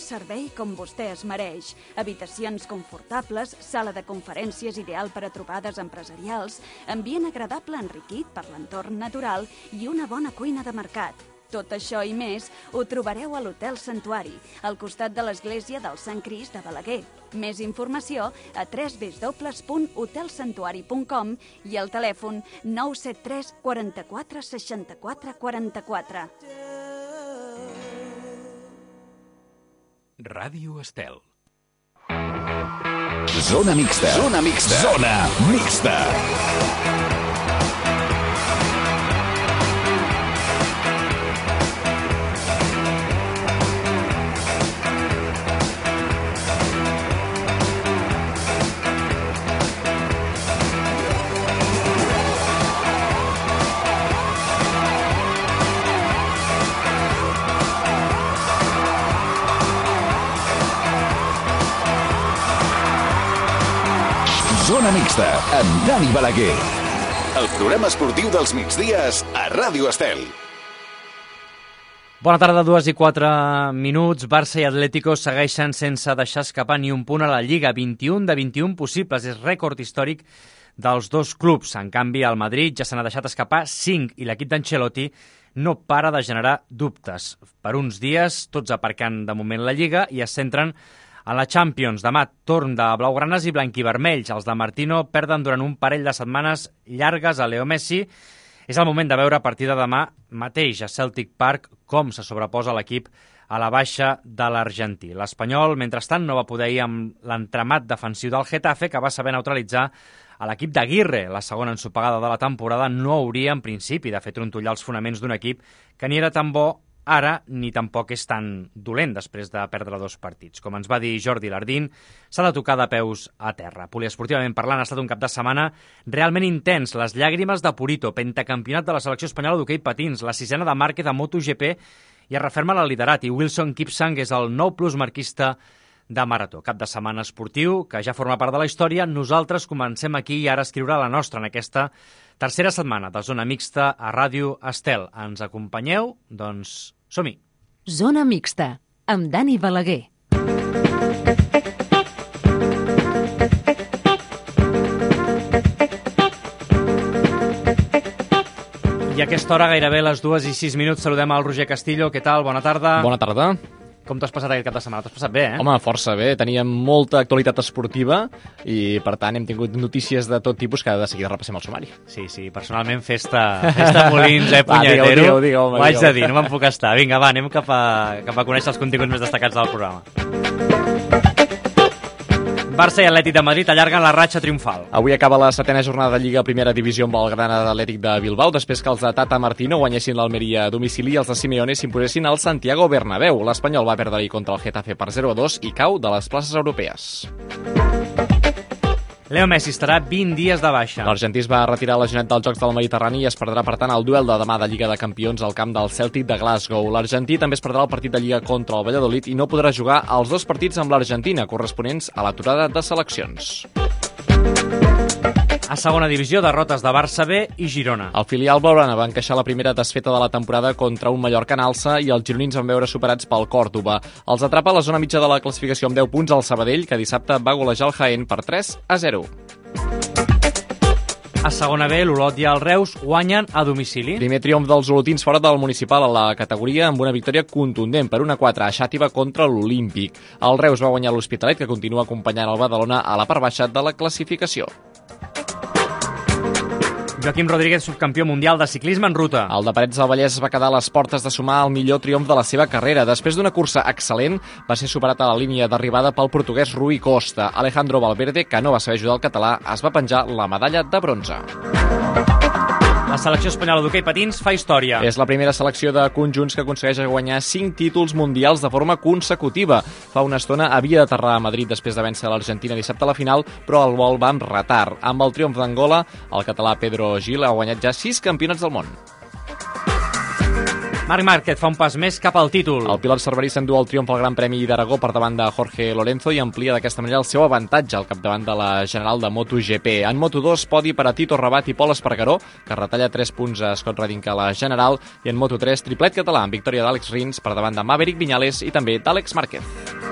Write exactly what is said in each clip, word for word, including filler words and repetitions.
servei com vostè es mereix. Habitacions confortables, sala de conferències ideal per a trobades empresarials, ambient agradable enriquit per l'entorn natural i una bona cuina de mercat. Tot això i més ho trobareu a l'Hotel Santuari, al costat de l'església del Sant Crist de Balaguer. Més informació a w w w punt hotel santuari punt com i al telèfon nou set tres quaranta-quatre seixanta-quatre quaranta-quatre. Ràdio Estel. Zona mixta. Zona mixta. Zona mixta. Zona mixta, amb Dani Balaguer. El programa esportiu dels migdies a Ràdio Estel. Bona tarda, dues i quatre minuts. Barça i Atlético segueixen sense deixar escapar ni un punt a la Lliga. vint-i-un de vint-i-un possibles. És rècord històric dels dos clubs. En canvi, el Madrid ja se n'ha deixat escapar cinc i l'equip d'Ancelotti no para de generar dubtes. Per uns dies, tots aparcant de moment la Lliga i es centren a la Champions. Demà, torn de blaugranes i blanquivermells. Els de Martino perden durant un parell de setmanes llargues a Leo Messi. És el moment de veure a partir de demà mateix a Celtic Park com se sobreposa l'equip a la baixa de l'argentí. L'Espanyol, mentrestant, no va poder ir amb l'entramat defensiu del Getafe, que va saber neutralitzar a l'equip d'Aguirre. La segona ensopegada de la temporada no hauria, en principi, de fer trontollar els fonaments d'un equip que ni era tan bo ara ni tampoc és tan dolent després de perdre dos partits. Com ens va dir Jordi Lardín, s'ha de tocar de peus a terra. Poliesportivament parlant, ha estat un cap de setmana realment intens. Les llàgrimes de Purito, pentacampionat de la selecció espanyola d'hoquei patins, la sisena de Márquez de MotoGP i es referma el liderat. I Wilson Kipsang és el nou plusmarquista de marató. Cap de setmana esportiu que ja forma part de la història. Nosaltres comencem aquí i ara a escriure la nostra en aquesta tercera setmana de Zona Mixta a Ràdio Estel. Ens acompanyeu? Doncs som-hi. Zona Mixta, amb Dani Balaguer. I a aquesta hora, gairebé les dues i sis minuts, saludem al Roger Castillo. Què tal? Bona tarda. Bona tarda. Com t'has passat aquest cap de setmana? T'has passat bé, eh? Home, força bé. Teníem molta actualitat esportiva i, per tant, hem tingut notícies de tot tipus que de seguida repassem el sumari. Sí, sí, personalment festa, festa Molins, eh, punyetero. Va, digue-ho, digue-ho, Ho haig de dir, no me'n puc estar. Vinga, va, anem cap a, cap a conèixer els continguts més destacats del programa. Barça i Atlètic de Madrid allarguen la ratxa triomfal. Avui acaba la setena jornada de Lliga Primera Divisió amb el Granada Atlètic de Bilbao, després que els de Tata Martino guanyessin l'Almeria a domicili i els de Simeone s'imposessin al Santiago Bernabéu. L'Espanyol va perdre ahir contra el Getafe per zero a dos i cau de les places europees. Leo Messi estarà vint dies de baixa. L'argentí es va retirar lesionat dels Jocs del Mediterrani i es perdrà, per tant, el duel de demà de Lliga de Campions al camp del Celtic de Glasgow. L'argentí també es perdrà el partit de Lliga contra el Valladolid i no podrà jugar els dos partits amb l'Argentina, corresponents a l'aturada de seleccions. A segona divisió, derrotes de Barça B i Girona. El filial blaugrana va encaixar la primera desfeta de la temporada contra un Mallorca en alça i els gironins van veure superats pel Còrdova. Els atrapa a la zona mitja de la classificació amb deu punts al Sabadell, que dissabte va golejar el Jaén per tres a zero. A segona B, l'Olot i el Reus guanyen a domicili. Primer triomf dels olotins fora del municipal a la categoria amb una victòria contundent per una a quatre a Xàtiva contra l'Olímpic. El Reus va guanyar l'Hospitalet, que continua acompanyant el Badalona a la part baixa de la classificació. Joaquim Rodríguez, subcampió mundial de ciclisme en ruta. El de Parets del Vallès es va quedar a les portes de sumar el millor triomf de la seva carrera. Després d'una cursa excel·lent, va ser superat a la línia d'arribada pel portuguès Rui Costa. Alejandro Valverde, que no va saber ajudar el català, es va penjar la medalla de bronze. La selecció espanyola d'hoquei patins fa història. És la primera selecció de conjunts que aconsegueix guanyar cinc títols mundials de forma consecutiva. Fa una estona havia d'aterrar a Madrid després de vèncer l'Argentina dissabte a la final, però el vol va amb retard. Amb el triomf d'Angola, el català Pedro Gil ha guanyat ja sis campionats del món. Marc Márquez fa un pas més cap al títol. El pilot cerverí s'endú el triomf al Gran Premi d'Aragó per davant de Jorge Lorenzo i amplia d'aquesta manera el seu avantatge al capdavant de la general de MotoGP. En Moto dos, podi per a Tito Rabat i Pol Espargaró, que retalla tres punts a Scott Redding a la general, i en Moto tres, triplet català amb victòria d'Àlex Rins per davant de Maverick Viñales i també d'Àlex Márquez.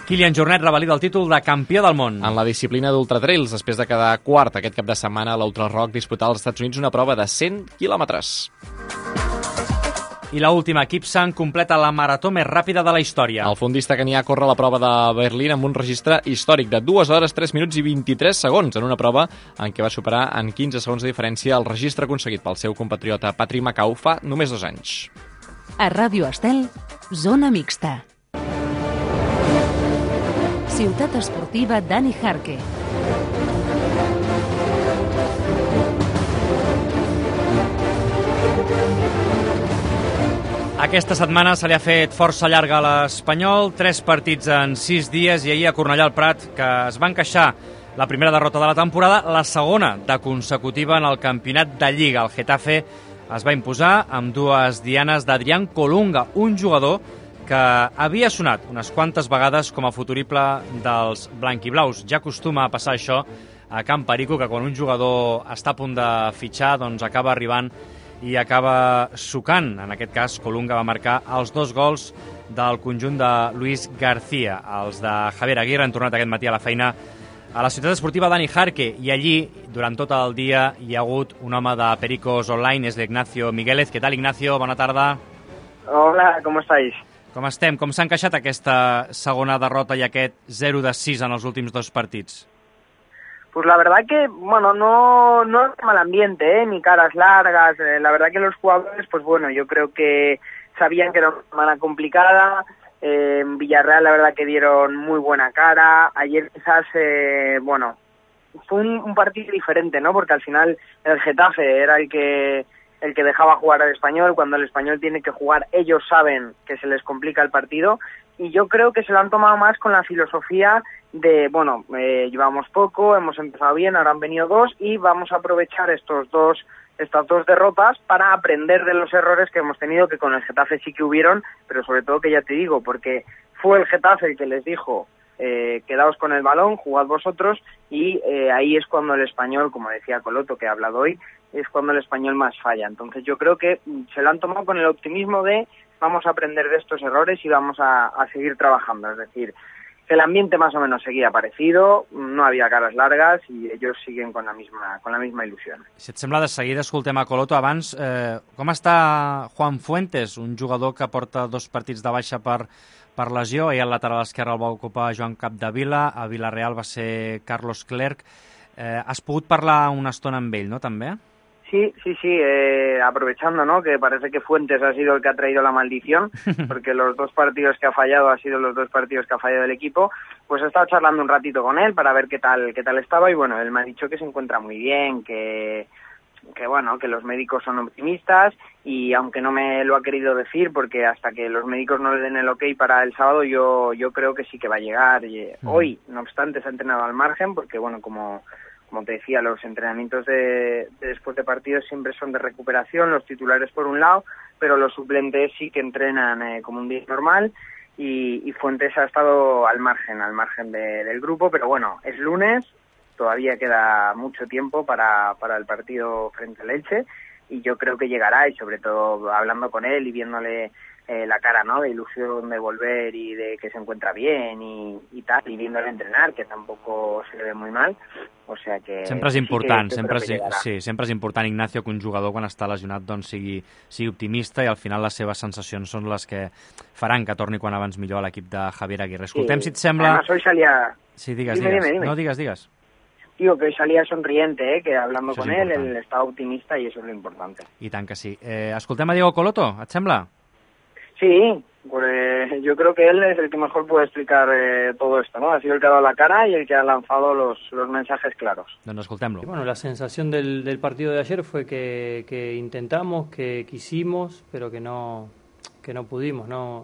Kilian Jornet revalida el títol de campió del món. En la disciplina d'ultratrails, després de quedar quart aquest cap de setmana a l'Ultra Rock, disputar als Estats Units una prova de cent quilòmetres. I l'última, Kipsang completa la marató més ràpida de la història. El fondista canià corre la prova de Berlín amb un registre històric de dues hores, tres minuts i vint-i-tres segons, en una prova en què va superar en quinze segons de diferència el registre aconseguit pel seu compatriota Patrick Macau fa només dos anys. A Ràdio Estel, Zona Mixta. Ciutat Esportiva Dani Jarque. Aquesta setmana se li ha fet força llarga a l'Espanyol, tres partits en sis dies i ahir a Cornellà al Prat, que es va encaixar la primera derrota de la temporada, la segona de consecutiva en el campionat de Lliga. El Getafe es va imposar amb dues dianes d'Adrián Colunga, un jugador que havia sonat unes quantes vegades com a futurible dels blanquiblaus. Ja acostuma a passar això a Can Perico, que quan un jugador està a punt de fitxar, doncs acaba arribant i acaba sucant. En aquest cas, Colunga va marcar els dos gols del conjunt de Luis García. Els de Javier Aguirre han tornat aquest matí a la feina a la ciutat esportiva Dani Jarque, i allí, durant tot el dia, hi ha hagut un home de Pericos Online, és l'Ignacio Migueles. Què tal, Ignacio? Bona tarda. Hola, ¿cómo estáis? Com estem? Com s'ha encaixat aquesta segona derrota i aquest zero de sis en els últims dos partits? Pues la verdad que, bueno, no, no es mal ambiente, ¿eh? Ni caras largas. Eh, la verdad que los jugadores, pues bueno, yo creo que sabían que era una semana complicada. Eh, en Villarreal, la verdad que dieron muy buena cara. Ayer quizás, eh, bueno, fue un, un partido diferente, ¿no? Porque al final el Getafe era el que el que dejaba jugar al Español. Cuando el Español tiene que jugar, ellos saben que se les complica el partido. Y yo creo que se lo han tomado más con la filosofía de, bueno, eh, llevamos poco, hemos empezado bien, ahora han venido dos y vamos a aprovechar estos dos, estas dos derrotas para aprender de los errores que hemos tenido, que con el Getafe sí que hubieron, pero sobre todo que ya te digo, porque fue el Getafe el que les dijo, eh, quedaos con el balón, jugad vosotros, y eh, ahí es cuando el Español, como decía Coloto, que ha hablado hoy, es cuando el Español más falla. Entonces yo creo que se lo han tomado con el optimismo de vamos a aprender de estos errores y vamos a, a seguir trabajando, es decir, el ambiente más o menos seguía parecido, no había caras largas i ells siguen con la misma, con la misma il·lusió. Si et sembla, de seguida escoltem a Coloto. Abans, eh, com està Juan Fuentes, un jugador que porta dos partits de baixa per, per lesió? Ahir al lateral esquerre el va ocupar Joan Capdevila, a Villarreal va ser Carlos Clerc. Eh, has pogut parlar una estona amb ell, no, també? Sí, sí, sí, eh, aprovechando, ¿no?, que parece que Fuentes ha sido el que ha traído la maldición, porque los dos partidos que ha fallado han sido los dos partidos que ha fallado el equipo, pues he estado charlando un ratito con él para ver qué tal, qué tal estaba, y bueno, él me ha dicho que se encuentra muy bien, que, que bueno, que los médicos son optimistas, y aunque no me lo ha querido decir, porque hasta que los médicos no le den el ok para el sábado, yo, yo creo que sí que va a llegar. Y hoy, no obstante, se ha entrenado al margen, porque bueno, como... Como te decía, los entrenamientos de, de después de partidos siempre son de recuperación, los titulares por un lado, pero los suplentes sí que entrenan eh, como un día normal, y, y Fuentes ha estado al margen, al margen de, del grupo, pero bueno, es lunes, todavía queda mucho tiempo para, para el partido frente al Elche, y yo creo que llegará, y sobre todo hablando con él y viéndole eh, la cara, ¿no?, de ilusión de volver y de que se encuentra bien y, y tal, y viéndole entrenar, que tampoco se le ve muy mal, o sea que... Sempre és important, sí sempre, que és, sí, sempre és important, Ignacio, que un jugador quan està lesionat doncs sigui, sigui optimista, i al final les seves sensacions són les que faran que torni quan abans millor a l'equip de Javier Aguirre. Escoltem, sí. si et sembla... Además, hoy salía... Sí, digues, dime, digues. Dime, dime. No, digues, digues. Digo que hoy salía sonriente, ¿eh? Que hablando Això con él, él estaba optimista y eso es lo importante. I tant que sí. Eh, escoltem a Diego Coloto, et sembla? Sí, pues yo creo que él es el que mejor puede explicar eh, todo esto, ¿no? Ha sido el que ha dado la cara y el que ha lanzado los, los mensajes claros. Doncs escoltem-lo. Bueno, la sensación del, del partido de ayer fue que, que intentamos, que quisimos, pero que no, que no pudimos, ¿no?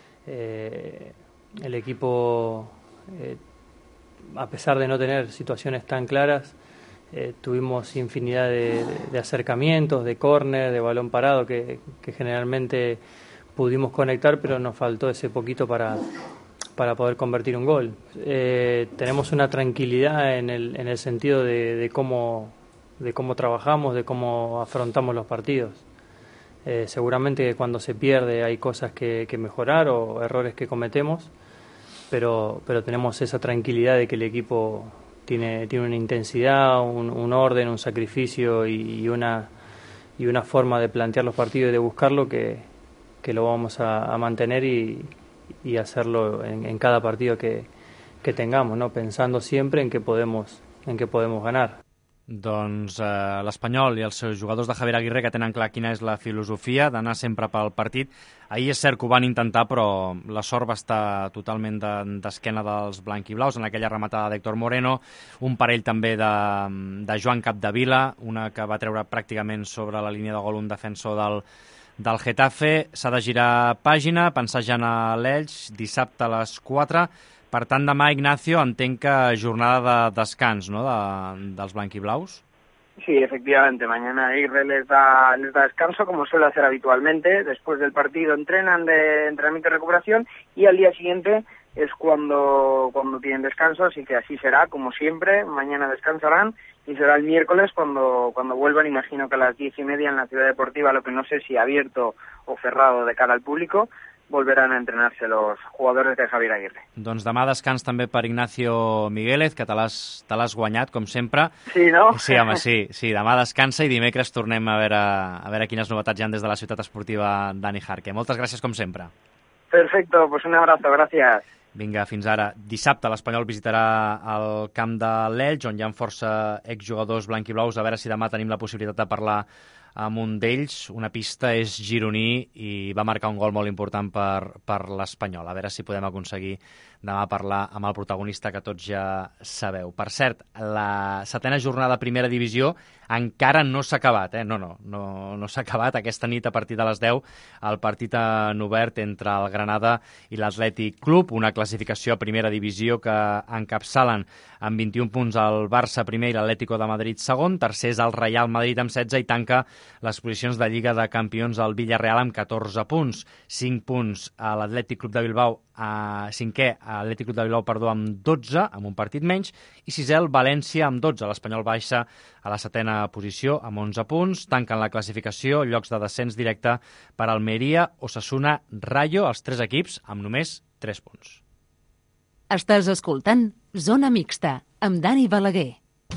Eh, el equipo, eh, a pesar de no tener situaciones tan claras, eh, tuvimos infinidad de, de, de acercamientos, de córner, de balón parado, que, que generalmente pudimos conectar, pero nos faltó ese poquito para, para poder convertir un gol. Eh, tenemos una tranquilidad en el, en el sentido de, de, cómo, de cómo trabajamos, de cómo afrontamos los partidos. Eh, seguramente cuando se pierde hay cosas que, que mejorar o errores que cometemos, pero, pero tenemos esa tranquilidad de que el equipo tiene, tiene una intensidad, un, un orden, un sacrificio y, y, una, y una forma de plantear los partidos y de buscarlo que, que lo vamos a, a mantener y, y hacerlo en, en cada partido que, que tengamos, ¿no? Pensando siempre en que podemos, en que podemos ganar. Doncs eh, l'Espanyol i els seus jugadors de Javier Aguirre que tenen clar quina és la filosofia d'anar sempre pel partit. Ahir és cert que ho van intentar, però la sort va estar totalment d'esquena de, dels blanquiblaus en aquella rematada d'Héctor Moreno, un parell també de, de Joan Capdevila, una que va treure pràcticament sobre la línia de gol un defensor del, del Getafe. S'ha de girar pàgina, pensar ja en l'Elx, dissabte a les quatre. Per tant, demà, Ignacio, entenc que jornada de descans, ¿no?, de, dels blanquiblaus. Sí, efectivamente. Mañana Aguirre les da, les da descanso, como suele hacer habitualmente. Después del partido entrenan de entrenamiento y recuperación y al día siguiente es cuando, cuando tienen descanso, así que así será, como siempre. Mañana descansarán y será el miércoles cuando, cuando vuelvan, imagino que a las diez y media en la Ciudad Deportiva, lo que no sé si abierto o cerrado de cara al público, volverán a entrenarse los jugadores de Javier Aguirre. Doncs demà descans també per Ignacio Miguélez, que te l'has guanyat, com sempre. Sí, no? Sí, home, sí. sí. Demà descansa i dimecres tornem a veure, a veure quines novetats hi ha des de la ciutat esportiva Dani Jarque. Moltes gràcies, com sempre. Perfecto, pues un abrazo, gracias. Vinga, fins ara. Dissabte l'Espanyol visitarà el camp de l'Elx, on hi ha força exjugadors blanquiblaus. A veure si demà tenim la possibilitat de parlar amb un d'ells. Una pista és gironí i va marcar un gol molt important per, per l'Espanyol. A veure si podem aconseguir demà parlar amb el protagonista que tots ja sabeu. Per cert, la setena jornada de primera divisió encara no s'ha acabat, eh? No, no, no, no s'ha acabat. Aquesta nit, a partir de les deu, el partit en obert entre el Granada i l'Atlètic Club, una classificació a primera divisió que encapçalen amb vint-i-un punts el Barça primer i l'Atlético de Madrid segon, tercer és el Real Madrid amb setze i tanca les posicions de Lliga de Campions al Villarreal amb catorze punts, cinc punts a l'Atlètic Club de Bilbao, a cinquè a l'Atlètic Club de Bilbao, perdó, amb dotze, amb un partit menys, i sisè el València amb dotze. L'Espanyol baixa a la setena posició amb onze punts, tanquen la classificació, llocs de descens directe per Almeria, Osasuna, Rayo, els tres equips amb només tres punts. Estàs escoltant Zona Mixta, amb Dani Balaguer.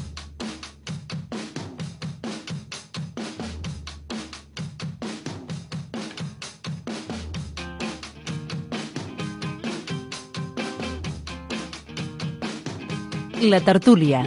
La tertúlia.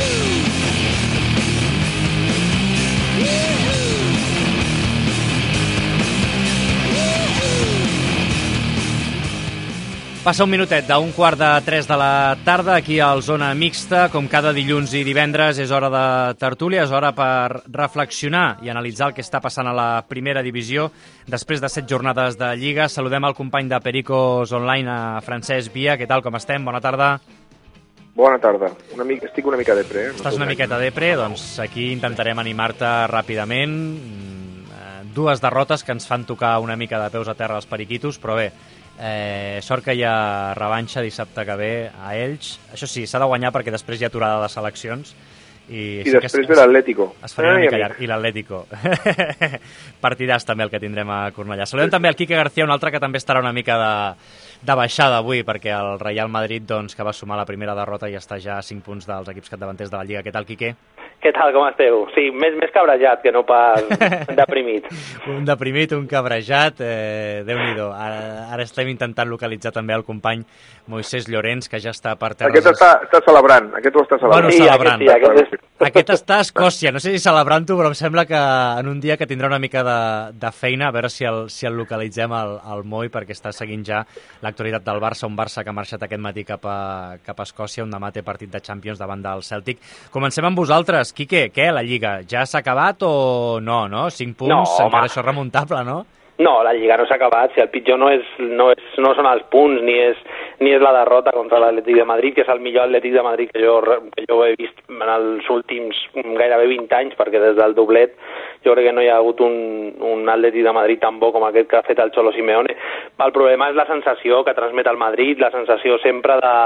Passa un minutet d'un quart de tres de la tarda aquí al Zona Mixta. Com cada dilluns i divendres és hora de tertúlia, és hora per reflexionar i analitzar el que està passant a la primera divisió després de set jornades de Lliga. Saludem el company de Pericos Online, a Francesc Via. Què tal, com estem? Bona tarda. Bona tarda. Una mica, estic una mica depre. Eh? Estàs una miqueta depre? Doncs aquí intentarem animar-te ràpidament. Dues derrotes que ens fan tocar una mica de peus a terra als periquitos, però bé, eh, sort que hi ha revanxa dissabte que ve a Elx. Això sí, s'ha de guanyar perquè després hi ha aturada de seleccions. I, I després ve l'Atlético. Es faria una mica llarg. I l'Atlético. Partidàs també el que tindrem a Cornellà. Saludem també el Quique García, un altre que també estarà una mica de, de baixada avui, perquè el Real Madrid, doncs, que va sumar la primera derrota i està ja a cinc punts dels equips capdavanters de la Lliga. Què tal, Quique? Què tal, com esteu? Sí, més, més cabrejat que no pas deprimit. Un deprimit, un cabrejat, eh, Déu-n'hi-do. Ara, ara estem intentant localitzar també el company Moisés Llorenç, que ja està per terres... Aquest està, està celebrant, aquest ho està celebrant. Bueno, sí, celebrant. Aquest, sí, aquest, és... aquest està a Escòcia, no sé si celebrant-ho, però em sembla que en un dia que tindrà una mica de, de feina, a veure si el, si el localitzem al, al Moi, perquè està seguint ja l'actualitat del Barça, un Barça que ha marxat aquest matí cap a, cap a Escòcia, on demà té partit de Champions davant del Celtic. Comencem amb vosaltres. Quique, què, la Lliga? Ja s'ha acabat o no, no? Cinc punts, no, encara això és remuntable, no? No, la Lliga no s'ha acabat. Si el pitjor no, és, no, és, no són els punts, ni és, ni és la derrota contra l'Atlètic de Madrid, que és el millor Atlètic de Madrid que jo, que jo he vist en els últims gairebé vint anys, perquè des del doblet jo crec que no hi ha hagut un, un Atlètic de Madrid tan bo com aquest que ha fet el Cholo Simeone. El problema és la sensació que transmet el Madrid, la sensació sempre de,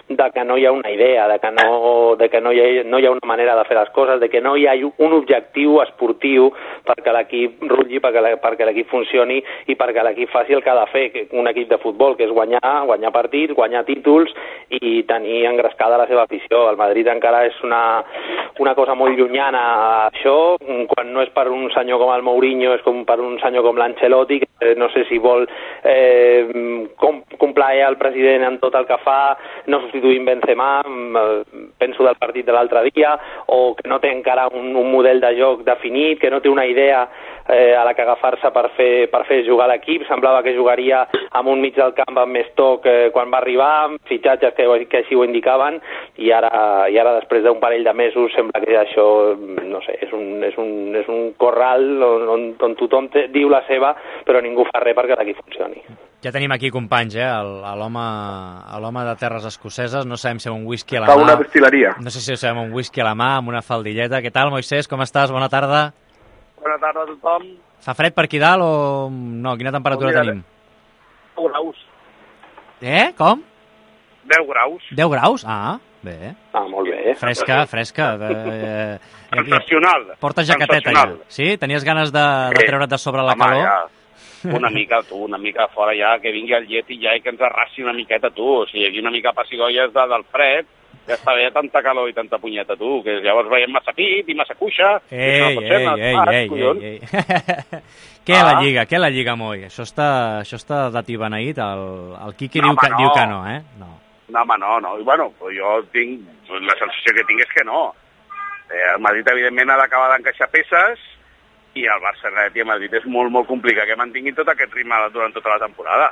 de que no hi ha una idea, de que no, de que no, hi ha, no hi ha una manera de fer les coses, de que no hi ha un objectiu esportiu perquè l'equip rutlli, perquè, perquè l'equip funcioni i perquè l'equip faci el que ha de fer un equip de futbol, que és guanyar, guanyar partits, guanyar títols i tenir engrescada la seva afició. El Madrid encara és una, una cosa molt llunyana a això, quan no és per un senyor com el Mourinho, és com per un senyor com l'Ancelotti, que no sé si vol eh, com, complaer el president en tot el que fa, no substituint Benzema, penso del partit de l'altre dia, o que no té encara un, un model de joc definit, que no té una idea eh, a la que agafar-se per fer, per fer jugar l'equip. Semblava que jugaria amb un mig del camp amb més toc eh, quan va arribar, amb fitxatges que, que així ho indicaven, i ara, i ara després d'un parell de mesos sembla que això, no sé, és un, és un, és un corral on, on, on tothom te, diu la seva, però ningú fa res perquè l'equip funcioni. Ja tenim aquí companys, eh? L'home de terres escoceses, no sabem si amb un whisky a la mà... Està una destileria. No sé si sabem un whisky a la mà, amb una faldilleta. Què tal, Moisés? Com estàs? Bona tarda. Bona tarda a tothom. Fa fred per aquí dalt o no? Quina temperatura tenim? deu graus. Eh? Com? deu graus. deu graus? Ah, bé. Ah, molt bé. Fresca, fresca. Eh, Sensacional. Porta jaqueteta ja. Sí? Tenies ganes de, de treure't de sobre la Home, calor? Ja. Una mica, tu, una mica fora ja, que vingui el Yeti ja i que ens arrassi una miqueta, tu. O sigui, aquí una mica pessigolles de, del fred, ja està bé tanta calor i tanta punyeta, tu, que llavors veiem massa pit i massa cuixa. Ei, ei, ei, ei, ei, ei. Què ah. la Lliga, què la Lliga, Moi? Això està, això està d'atibeneït, el, el Quique no, diu, que, no. diu que no, eh? No. No, home, no, no. I bueno, jo tinc, la sensació que tinc és que no. Eh, el Madrid, evidentment, ha d'acabar d'encaixar peces, i el Barça i el Madrid és molt, molt complicat que mantinguin tot aquest ritme durant tota la temporada.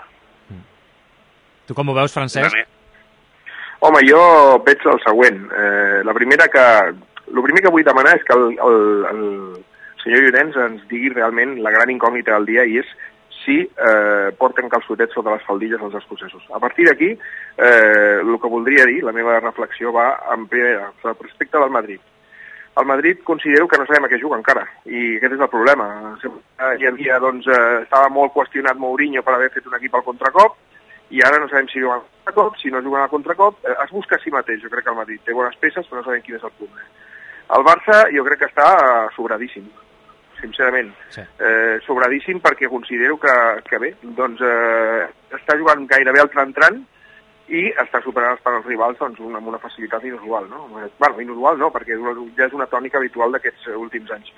Tu com ho veus, Francesc? Home, jo veig el següent. Eh, la primera que... El primer que vull demanar és que el, el, el senyor Llorenç ens digui realment la gran incògnita del dia, i és si eh, porten calçotets sota les faldilles els escocesos. A partir d'aquí, eh, el que voldria dir, la meva reflexió va en primera, respecte del Madrid. El Madrid considero que no sabem a què juga encara, i aquest és el problema. Hi havia, doncs, eh, estava molt qüestionat Mourinho per haver fet un equip al contracop, i ara no sabem si juguen al contracop, si no juguen al contracop, eh, es busca a si mateix. Jo crec que el Madrid té bones peces, però no sabem quin és el punt. El Barça jo crec que està sobradíssim, sincerament. Sí. Eh, sobradíssim perquè considero que, que bé, doncs, eh, està jugant gairebé al tran-tran, i està superant per als rivals doncs, una, amb una facilitat inusual, no? Bueno, inusual no, perquè ja és una tònica habitual d'aquests últims anys.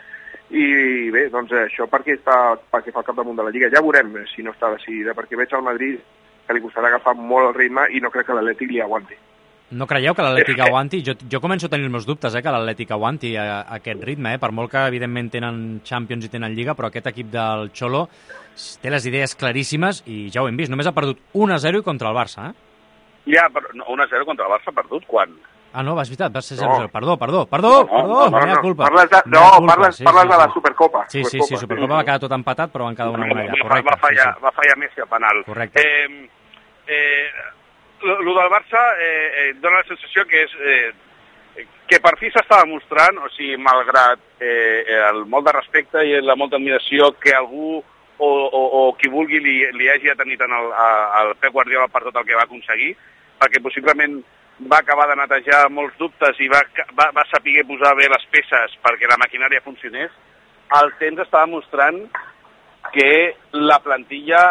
I bé, doncs això perquè, està, perquè fa el capdamunt de la Lliga. Ja veurem si no està decidida, perquè veig al Madrid que li costarà agafar molt el ritme i no crec que l'Atlètic li aguanti. No creieu que l'Atlètic aguanti? Jo, jo començo a tenir els meus dubtes, eh, que l'Atlètic aguanti a, a aquest ritme, eh, per molt que evidentment tenen Champions i tenen Lliga, però aquest equip del Xolo té les idees claríssimes i ja ho hem vist, només ha perdut un a zero contra el Barça, eh? Ja, un a zero contra el Barça perdut, quan? Ah, no, vas veritat, va ser zero a zero. No. Perdó, perdó, perdó, no, perdó, no, no, no, no, culpa. Parles de, no, culpa. parles, sí, parles sí, de la Supercopa. Sí, sí, Supercopa. sí, Supercopa va quedar tot empatat, però van quedar una una allà, correcte. Va fallar, sí, sí. va fallar Messi a penal. Correcte. Eh, eh, lo, lo del Barça eh, eh, dona la sensació que és eh, que per fi s'està demostrant, o sigui, malgrat eh, el molt de respecte i la molta admiració que algú o, o, o qui vulgui li, li hagi atenit al, al Pep Guardiola per tot el que va aconseguir, perquè possiblement va acabar de netejar molts dubtes i va, va, va saber posar bé les peces perquè la maquinària funcionés, el temps està demostrant que la plantilla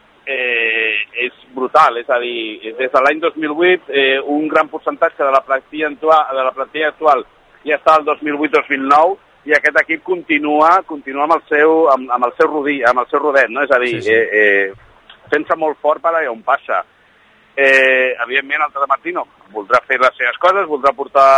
eh, és brutal, és a dir, des de l'any dos mil vuit eh, un gran percentatge de la plantilla actual, de la plantilla actual ja està al dos mil vuit dos mil nou i aquest equip continua, continua amb el seu, amb, amb el seu rodí, amb el seu rodet, no? És a dir, sí, sí. Eh, eh, fent-se molt fort per allà on passa. Eh, evidentment el Tata Martino voldrà fer les seves coses, voldrà portar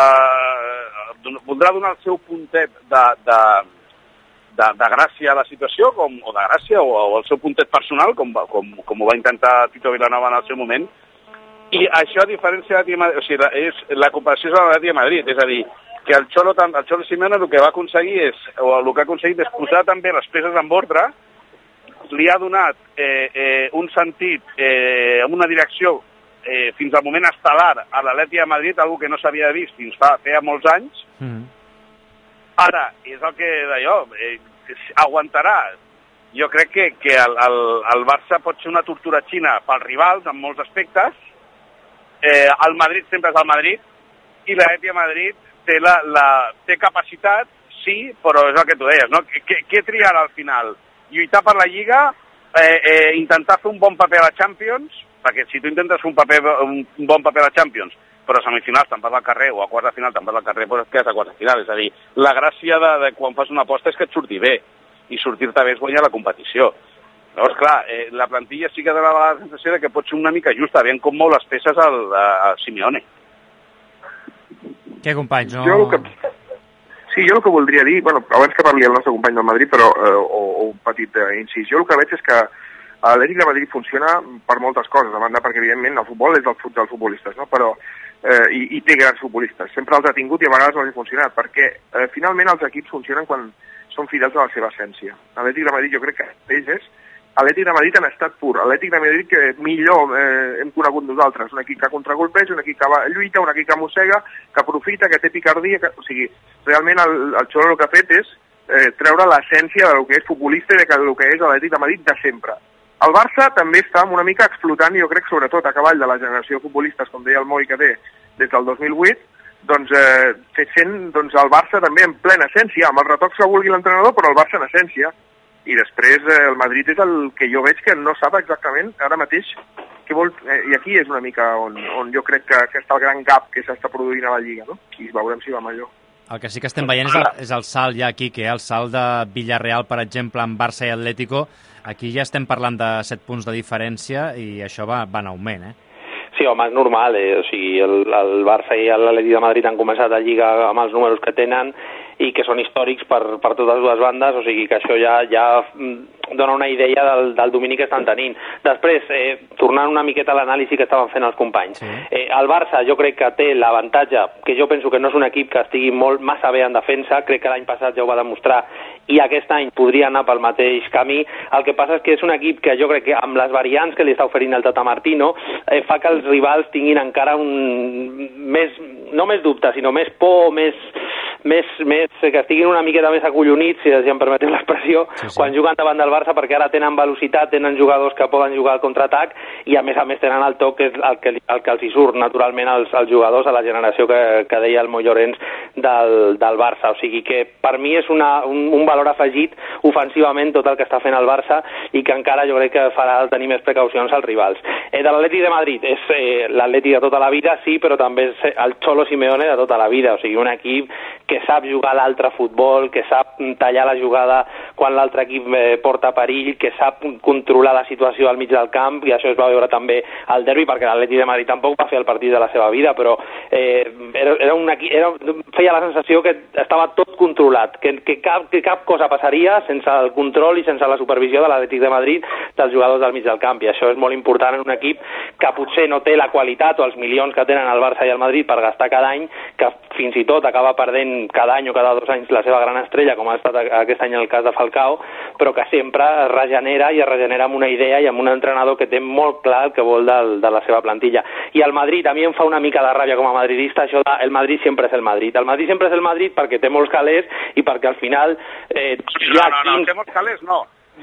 voldrà donar el seu puntet de, de, de, de gràcia a la situació, com, o de gràcia o, o el seu puntet personal, com, com, com ho va intentar Tito Vilanova en el seu moment, i això a diferència de Madrid, o sigui, la, és, la comparació és la de Madrid, és a dir, que el Xolo, el Xolo Simeone el que va aconseguir és, o el que ha aconseguit és posar també les peces en ordre, li ha donat eh, eh, un sentit, eh, una direcció eh, fins al moment estel·lar a l'Atlètic de Madrid, algo que no s'havia vist fins fa feia molts anys. Mm. Ara, és el que d'allò, eh, aguantarà. Jo crec que, que el, el, el Barça pot ser una tortura xina pels rivals en molts aspectes, eh, el Madrid sempre és el Madrid i l'Atlètic de Madrid té, la, la, té capacitat, sí, però és el que tu deies, no? Què, què triarà al final? Lluitar per la Lliga, eh, eh, intentar fer un bon paper a la Champions, perquè si tu intentes fer un, paper, un bon paper a la Champions, però a semifinals te'n vas al carrer, o a quarts de final te'n vas al carrer, doncs et quedes a quarts de final. És a dir, la gràcia de, de quan fas una aposta és que et surti bé, i sortir-te bé és guanyar la competició. Llavors, clar, eh, la plantilla sí que dona la sensació de que pot ser una mica justa, veient com mou les peces al, a, a Simeone. Què, companys? No... Jo el que... Sí, jo el que voldria dir, bueno, abans que parli el nostre company del Madrid, però, eh, o, o un petit eh, incís, jo el que veig és que l'Atlètic de Madrid funciona per moltes coses, a banda perquè, evidentment, el futbol és del fut dels futbolistes, no? Però, eh, i, i té grans futbolistes. Sempre els ha tingut i a vegades no els ha funcionat, perquè eh, finalment els equips funcionen quan són fidels a la seva essència. L'Atlètic de Madrid jo crec que ells és Atlètic de Madrid en estat pur, Atlètic de Madrid que millor eh, hem conegut nosaltres, un equip que contragolpeja, un equip que va, lluita, un equip que mossega, que aprofita, que té picardia, que, o sigui, realment el, el Xolo el que ha fet és eh, treure l'essència del que és futbolista i del que és Atlètic de Madrid de sempre. El Barça també està una mica explotant, jo crec, sobretot a cavall de la generació de futbolistes, com deia el Moi que té, des del dos mil vuit, doncs eh, sent doncs, el Barça també en plena essència, amb els retocs que vulgui l'entrenador, però el Barça en essència. I després eh, el Madrid és el que jo veig que no sap exactament ara mateix què vol, eh, i aquí és una mica on, on jo crec que, que està el gran gap que s'està produint a la Lliga, no? I veurem si va millor. El que sí que estem veient és el, és el salt ja aquí, que el salt de Villarreal, per exemple, amb Barça i Atlético, aquí ja estem parlant de set punts de diferència i això va, va en augment, eh? Sí, home, és normal, eh? O sigui, el, el Barça i l'Atlètic de Madrid han començat a Lliga amb els números que tenen i que són històrics per, per totes dues bandes, o sigui que això ja, ja dona una idea del, del domini que estan tenint. Després, eh, tornant una miqueta a l'anàlisi que estaven fent els companys, sí. eh, el Barça jo crec que té l'avantatge, que jo penso que no és un equip que estigui molt massa bé en defensa, crec que l'any passat ja ho va demostrar, i aquest any podria anar pel mateix camí. El que passa és que és un equip que jo crec que amb les variants que li està oferint el Tata Martino eh, fa que els rivals tinguin encara un més, no més dubte, sinó més por, més, més, més que estiguin una miqueta més acollonits, si em permeteu l'expressió, sí, sí. quan juguen davant del Barça, perquè ara tenen velocitat, tenen jugadors que poden jugar al contraatac i a més a més tenen el toc, que és el que, el que els hi surt naturalment als, als jugadors a la generació que, que deia el Moi Llorens del, del Barça. O sigui que per mi és una, un, un valor afegit ofensivament tot el que està fent el Barça i que encara jo crec que farà tenir més precaucions als rivals. Eh, de l'Atlètic de Madrid és eh, l'Atlètic de tota la vida, sí, però també és el Xolo Simeone de tota la vida, o sigui, un equip que sap jugar l'altre futbol, que sap tallar la jugada quan l'altre equip eh, porta perill, que sap controlar la situació al mig del camp, i això es va veure també al derbi, perquè l'Atlètic de Madrid tampoc va fer el partit de la seva vida, però eh, era, era un equip, era, feia la sensació que estava tot controlat, que, que, cap, que cap cosa passaria sense el control i sense la supervisió de l'Atlètic de Madrid dels jugadors del mig del camp, i això és molt important en un equip que potser no té la qualitat o els milions que tenen el Barça i el Madrid per gastar cada any, que fins i tot acaba perdent cada any o cada dos anys la seva gran estrella, com ha estat aquest any el cas de Falcao, però que sempre es regenera i es regenera amb una idea i amb un entrenador que té molt clar el que vol del, de la seva plantilla. I el Madrid, a mi em fa una mica de ràbia com a madridista, això de el Madrid sempre és el Madrid. El Madrid sempre és el Madrid perquè té molts calés i perquè al final... Eh, no, no, no, té molts calés no.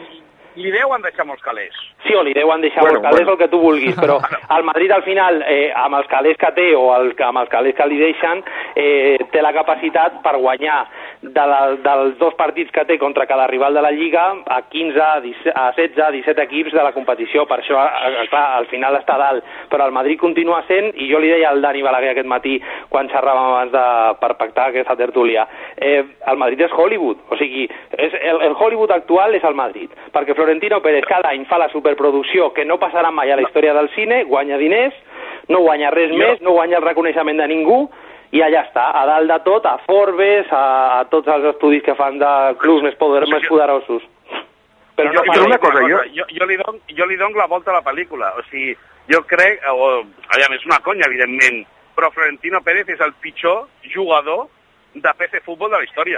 Li deuen deixar molts calés. Sí, o li deuen deixar bueno, molts calés, bueno. el que tu vulguis, però el Madrid al final, eh, amb els calés que té o el, amb els calés que li deixen, eh, té la capacitat per guanyar de la, dels dos partits que té contra cada rival de la Lliga a quinze, a setze, a disset equips de la competició. Per això, clar, al final està dalt. Però el Madrid continua sent, i jo li deia al Dani Balaguer aquest matí, quan xerràvem abans de, per pactar aquesta tertúlia, eh, el Madrid és Hollywood. O sigui, és, el, el Hollywood actual és el Madrid, perquè Florentino Pérez cada any fa la superproducció que no passarà mai a la història del cine, guanya diners, no guanya res jo. més, no guanya el reconeixement de ningú, i allà està, a dalt de tot, a Forbes, a, a tots els estudis que fan de clubs més, poder, més poderosos. Però no jo, una cosa, jo, jo, jo, li dono, jo li dono la volta a la pel·lícula, o sigui, jo crec, o, a més una conya, evidentment, però Florentino Pérez és el pitjor jugador de P C Futbol de la història.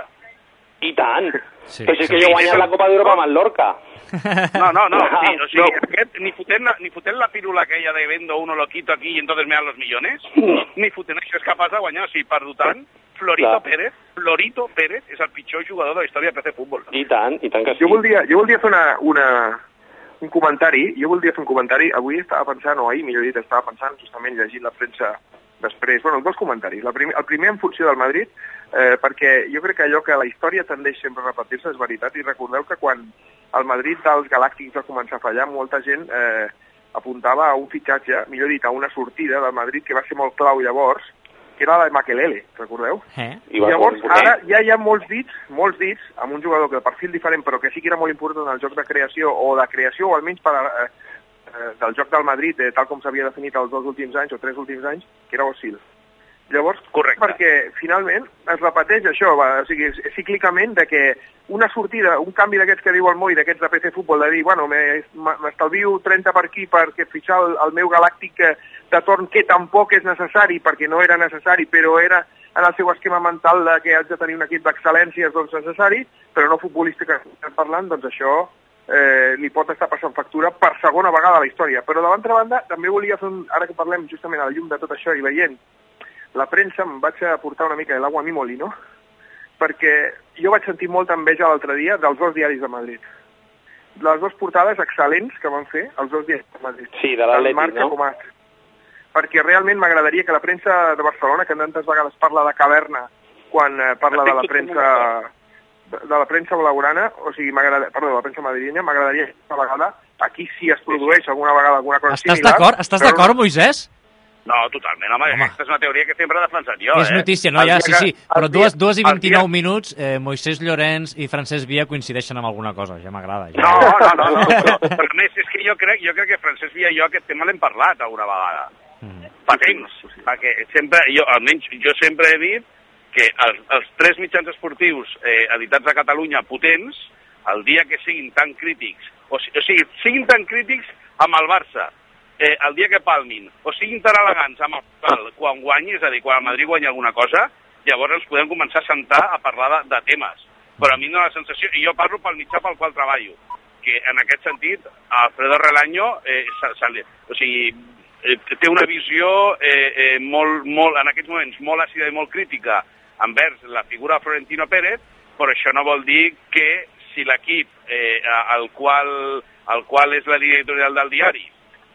I tant, sí, però si és que jo he guanyat la Copa d'Europa amb el Lorca. No, no, no, sí, o sigui, no. Aquest, ni fotent, la, ni fotent la pirula aquella de vendo uno lo quito aquí y entonces me dan los millones, no. ni fotent això és capaç de guanyar, o sigui, per tant, Florito Clar. Pérez, Florito Pérez és el pitjor jugador de la història de P C Futbol. I tant, i tant que sí. Jo voldria, jo voldria fer una, una, un comentari, jo voldria fer un comentari, avui estava pensant, o ahir millor dit, estava pensant justament llegint la premsa després, bueno, dos comentaris. La prim, el primer en funció del Madrid, eh, perquè jo crec que allò que la història tendeix sempre a repetir-se és veritat, i recordeu que quan el Madrid dels Galàctics va començar a fallar, molta gent eh, apuntava a un fitxatge, millor dit, a una sortida del Madrid que va ser molt clau llavors, que era la de Makelele, recordeu? Eh? I llavors, ara ja hi ha molts dits, molts dits, amb un jugador que de perfil diferent, però que sí que era molt important en el joc de creació, o de creació, o almenys per, eh, eh, del joc del Madrid, eh, tal com s'havia definit els dos últims anys, o tres últims anys, que era Osil. Llavors, correcte, perquè finalment es repeteix això, va, o sigui, cíclicament, de que una sortida, un canvi d'aquests que diu el Moi, d'aquests de P C Futbol, de dir, bueno, m'estalvio trenta per aquí perquè fitxar el, el meu galàctic de torn, que tampoc és necessari, perquè no era necessari, però era en el seu esquema mental de que haig de tenir un equip d'excel·lència, doncs necessari, però no futbolísticament parlant, doncs això eh, li pot estar passant factura per segona vegada a la història. Però de l'altra banda, també volia fer un, ara que parlem justament a la llum de tot això i veient la premsa, em vaig aportar una mica de l'agua a mi molino, perquè jo vaig sentir molta enveja l'altre dia dels dos diaris de Madrid. Les dues portades excel·lents que van fer els dos diaris de Madrid. Sí, de l'Atlètic, no? Com perquè realment m'agradaria que la premsa de Barcelona, que tantes vegades parla de caverna quan eh, parla de la premsa de, de la premsa blaugrana, o sigui, perdó, de la premsa madrilenya, m'agradaria que una vegada aquí sí es produeix alguna vegada alguna cosa Estàs similar. d'acord? Estàs però... d'acord, Moisès? No, totalment, home, home, aquesta és una teoria que sempre he defensat jo, és eh? notícia, no, ja, sí, sí, però dues, dues i vint-i-nou minuts, eh, Moisès Llorenç i Francesc Villa coincideixen en alguna cosa, ja m'agrada. Ja. No, no, no, no, però, però a més, és que jo crec, jo crec que Francesc Villa i jo aquest tema l'hem parlat alguna vegada. Mm. Fa temps, perquè sempre, jo, almenys jo sempre he dit que els, els tres mitjans esportius eh, editats a Catalunya potents, el dia que siguin tan crítics, o, o sigui, siguin tan crítics amb el Barça, Eh, el dia que palmin, o siguin tan elegants amb el quan guanyi, és a dir, quan el Madrid guanyi alguna cosa, llavors ens podem començar a sentar a parlar de, de temes. Però a mi no la sensació, i jo parlo pel mitjà pel qual treballo, que en aquest sentit, Alfredo Relaño, eh, o sigui, eh, té una visió eh, eh, molt, molt, en aquests moments molt àcida i molt crítica envers la figura de Florentino Pérez, però això no vol dir que si l'equip eh, al qual, al qual és la línia editorial del diari,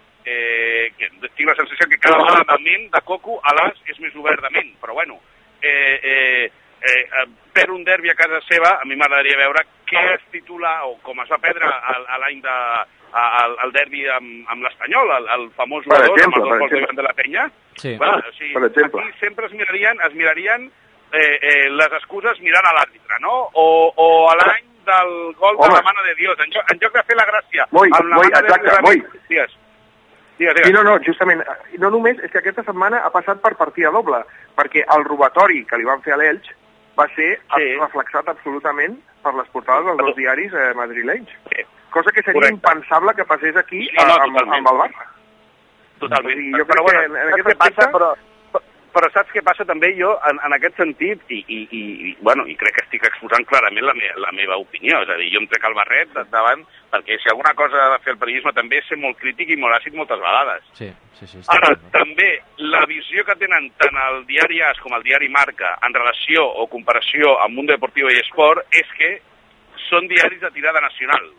Eh, que tinc la sensació que cada vegada de ment de coco a l'as és més obert de ment, però bueno eh, eh, eh, per un derbi a casa seva, a mi m'agradaria veure què es titula, o com es va perdre a l'any de el, el derbi amb, amb l'Espanyol, el, el famós u a dos amb el dos gols de la Penya. Sí. Bueno, o sigui, aquí sempre es mirarien, es mirarien eh, eh, les excuses mirant a l'àrbitre, no? O, o a l'any del gol Home. de la mano de Dios, en lloc, en lloc de fer la gràcia Moi, amb la moi, mano exacte, de Dios. Moi. Digues. Digues, digues. Sí, no, no, justament, no només, és que aquesta setmana ha passat per partida doble, perquè el robatori que li van fer a l'Elx va ser sí. reflexat absolutament per les portades dels dos diaris eh, madrilenys. Sí. Cosa que seria Correcte. impensable que passés aquí sí, no, amb, amb el Barça. Totalment. O sigui, jo però, crec bueno, que en, en aquest aspecte... passa, però, però saps què passa també jo en, en aquest sentit, i, i, i, bueno, i crec que estic exposant clarament la, me, la meva opinió, és a dir, jo em trec el barret davant, perquè si alguna cosa ha de fer el periodisme també és ser molt crític i molt àcid moltes vegades. Sí, sí, sí. Ara, també, la visió que tenen tant el diari As com el diari Marca en relació o comparació amb Mundo Deportivo i Esport és que són diaris de tirada nacional.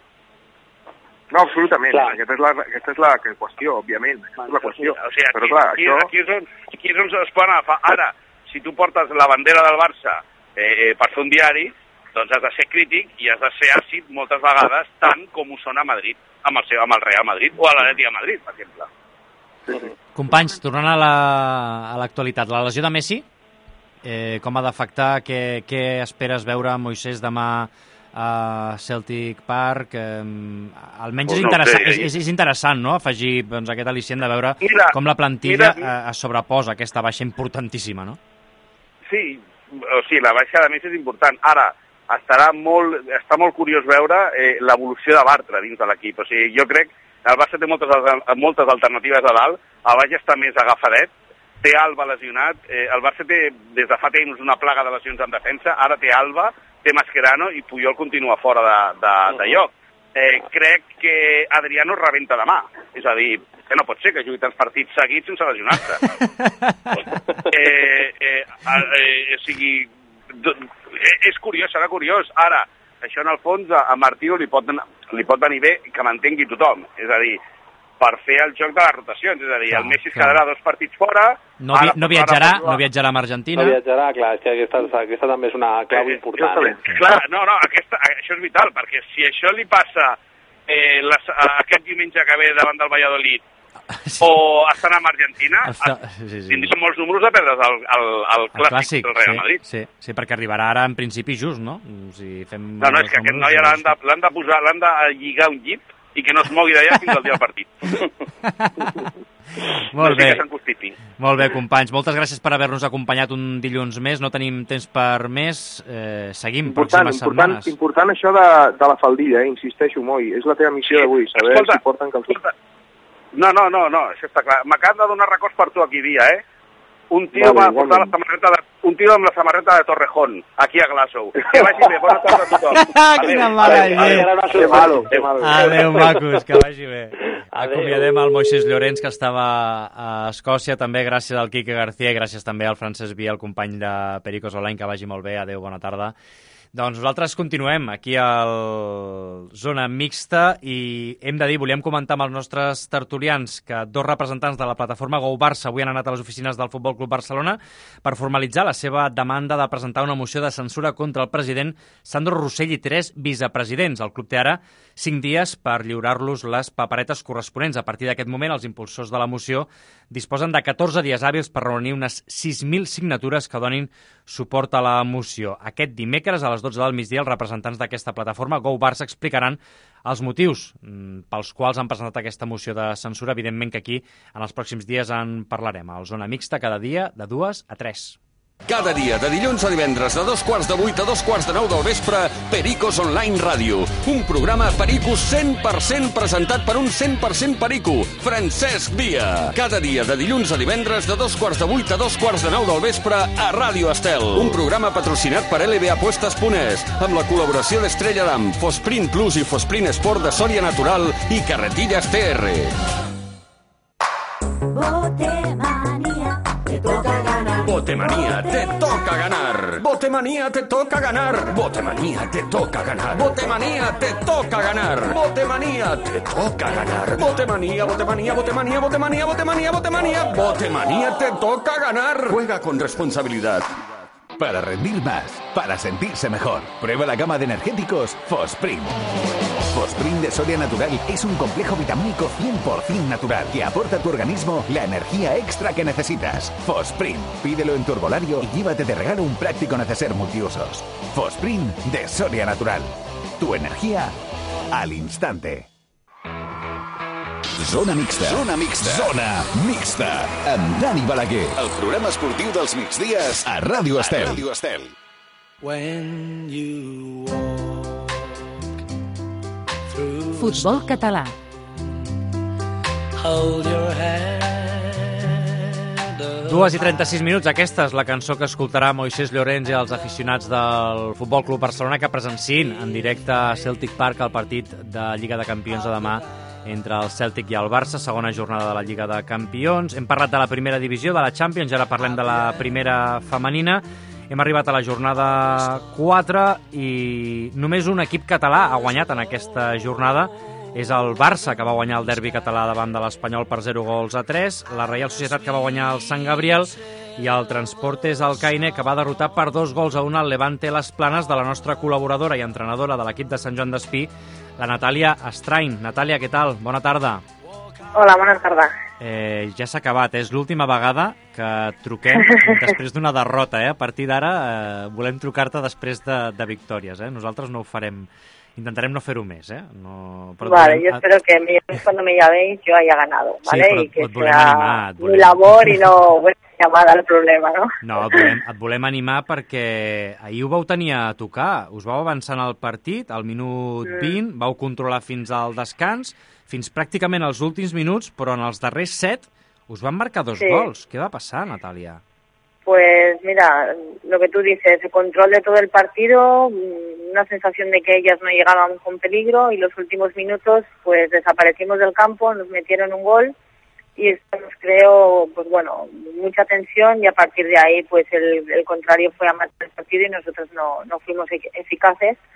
No, absolutament. Aquesta és, la, aquesta és la qüestió, òbviament. Aquesta és la qüestió. O sigui, aquí, però clar, aquí, això... aquí, és on, aquí és on es poden agafar. Ara, si tu portes la bandera del Barça eh, eh, per fer un diari, doncs has de ser crític i has de ser àcid moltes vegades, tant com ho són a Madrid, amb el, seu, amb el Real Madrid o a l'Atlètic de Madrid, per exemple. Sí, sí. Companys, tornant a l'actualitat, la, la lesió de Messi, eh, com ha d'afectar, què, què esperes veure Moisès demà a Celtic Park? Eh, almenys pues és, no interessant, sé. és, és interessant, no?, afegir doncs, aquest al·licient de veure mira, com la plantilla mira, eh, es sobreposa aquesta baixa importantíssima, no? Sí, o sigui, la baixa de Messi és important. Ara, estarà molt, està molt curiós veure eh, l'evolució de Bartra dins de l'equip. O sigui, jo crec que el Barça té moltes, moltes alternatives a dalt, a baix està més agafadet, té Alba lesionat, eh, el Barça té des de fa temps una plaga de lesions en defensa, ara té Alba, té Mascherano i Puyol continua fora de, de, de lloc. Eh, crec que Adriano rebenta demà, és a dir, que no pot ser que jugui tants partits seguits sense lesionar-se. eh, eh, eh, o sigui, és curiós, serà curiós. Ara, això en el fons a, a Martino li pot, li pot venir bé que m'entengui tothom. És a dir, per fer el joc de les rotacions. És a dir, clar, el Messi es quedarà dos partits fora... No, vi no viatjarà no viatjarà amb Argentina. No viatjarà, clar, és que aquesta, aquesta també és una clau eh, important. Eh? Clar, no, no, aquesta, això és vital, perquè si això li passa eh, les, aquest diumenge que ve davant del Valladolid, sí, o estan amb Argentina, Està... sí, sí. tindríem molts números de perdre's el, el, el, clàssic, el clàssic del Real Madrid. Sí, sí, sí, perquè arribarà ara en principi just, no? Si fem no, no, és que aquest noi l'han de, de posar, l'han de lligar un llit i que no es mogui d'allà fins al dia del partit. Molt bé. Molt bé, companys. Moltes gràcies per haver-nos acompanyat un dilluns més. No tenim temps per més. Eh, seguim important, pròximes important, setmanes. Important això de, de la faldilla, eh? Insisteixo, Moi. És la teva missió sí, d'avui, saber escolta, si porten calçons. No, no, no, no, això està clar. M'acabem de donar records per tu aquí dia, eh? Un tio vale, va portar la samarreta de, un tio amb la samarreta de Torrejón, aquí a Glasgow. Que vagi bé, bona tarda a tothom. Quina mala gent. Adéu, macos, que vagi bé. Acomiadem el Moisés Llorenç, que estava a Escòcia, també gràcies al Quique García i gràcies també al Francesc Via, el company de Pericos Online, que vagi molt bé. Adéu, bona tarda. Doncs nosaltres continuem aquí al Zona Mixta i hem de dir, volíem comentar amb els nostres tertulians que dos representants de la plataforma Go Barça avui han anat a les oficines del Futbol Club Barcelona per formalitzar la seva demanda de presentar una moció de censura contra el president Sandro Rossell i tres vicepresidents. El club té ara cinc dies per lliurar-los les paperetes corresponents. A partir d'aquest moment, els impulsors de la moció disposen de catorze dies hàbils per reunir unes sis mil signatures que donin suport a la moció. Aquest dimecres, a les dotze del migdia, els representants d'aquesta plataforma Go Barça explicaran els motius pels quals han presentat aquesta moció de censura. Evidentment que aquí, en els pròxims dies, en parlarem. A Zona Mixta, cada dia, de dues a tres. Cada dia, de dilluns a divendres, de dos quarts de vuit a dos quarts de nou del vespre, Pericos Online Ràdio. Un programa Pericos cent per cent presentat per un cent per cent perico, Francesc Via. Cada dia, de dilluns a divendres, de dos quarts de vuit a dos quarts de nou del vespre, a Ràdio Estel. Un programa patrocinat per L B Apuestas Punès, amb la col·laboració d'Estrella Damm, Fosprint Plus i Fosprint Sport de Sòria Natural i Carretillas T R. Botemanía, te toca ganar. Botemanía, te toca ganar. Botemanía, te toca ganar. Botemanía, te toca ganar. Botemanía, te toca ganar. Botemanía, te toca ganar. Botemanía, botemanía, botemanía, botemanía, botemanía, botemanía. Botemanía, te toca ganar. Juega con responsabilidad. Para rendir más, para sentirse mejor, prueba la gama de energéticos Fosprint. Fosprint de Soria Natural es un complejo vitamínico cien por cien natural que aporta a tu organismo la energía extra que necesitas. Fosprint, pídelo en tu herbolario y llévate de regalo un práctico neceser multiusos. Fosprint de Soria Natural. Tu energía al instante. Zona Mixta. Zona Mixta. Zona Mixta. Amb Dani Balaguer. El programa esportiu dels migdies a Ràdio Estel. A Ràdio Estel. When you Futbol català. hold your hand. Dues i trenta-sis minuts. Aquesta és la cançó que escoltarà Moisés Llorenç i els aficionats del Futbol Club Barcelona que presencien en directe a Celtic Park el partit de Lliga de Campions de demà entre el Celtic i el Barça, segona jornada de la Lliga de Campions. Hem parlat de la primera divisió, de la Champions, i ara parlem de la primera femenina. Hem arribat a la jornada quatre i només un equip català ha guanyat en aquesta jornada. És el Barça, que va guanyar el derbi català davant de l'Espanyol per zero gols a tres, la Reial Societat, que va guanyar el Sant Gabriel, i el Transportes Alcaine, que va derrotar per dos gols a un al Levante Les Planes de la nostra col·laboradora i entrenadora de l'equip de Sant Joan d'Espí, la Natàlia Estrain. Natàlia, què tal? Bona tarda. Hola, bona tarda. Eh, ja s'ha acabat, és l'última vegada que truquem després d'una derrota. Eh? A partir d'ara eh, volem trucar-te després de, de victòries. Eh? Nosaltres no ho farem, intentarem no fer-ho més. Eh? No, però vale, yo espero que me, cuando me llaméis yo haya ganado, ¿vale? Sí, y que et volem sea animar, et volem... mi labor i no vuestra llamada el problema, no? No, et volem, et volem animar perquè ahir ho vau tenir a tocar. Us vau avançar en el partit, al minut mm. vint, vau controlar fins al descans, fins pràcticament als últims minuts, però en els darrers set us van marcar dos sí. gols. Què va passar, Natàlia? Pues mira, lo que tú dices, el control de todo el partido, una sensación de que ellas no llegaban con peligro y los últimos minutos pues desaparecimos del campo, nos metieron un gol y esto nos creó, pues bueno, mucha tensión y a partir de ahí pues el, el contrario fue a matar el partido y nosotros no, no fuimos eficaces.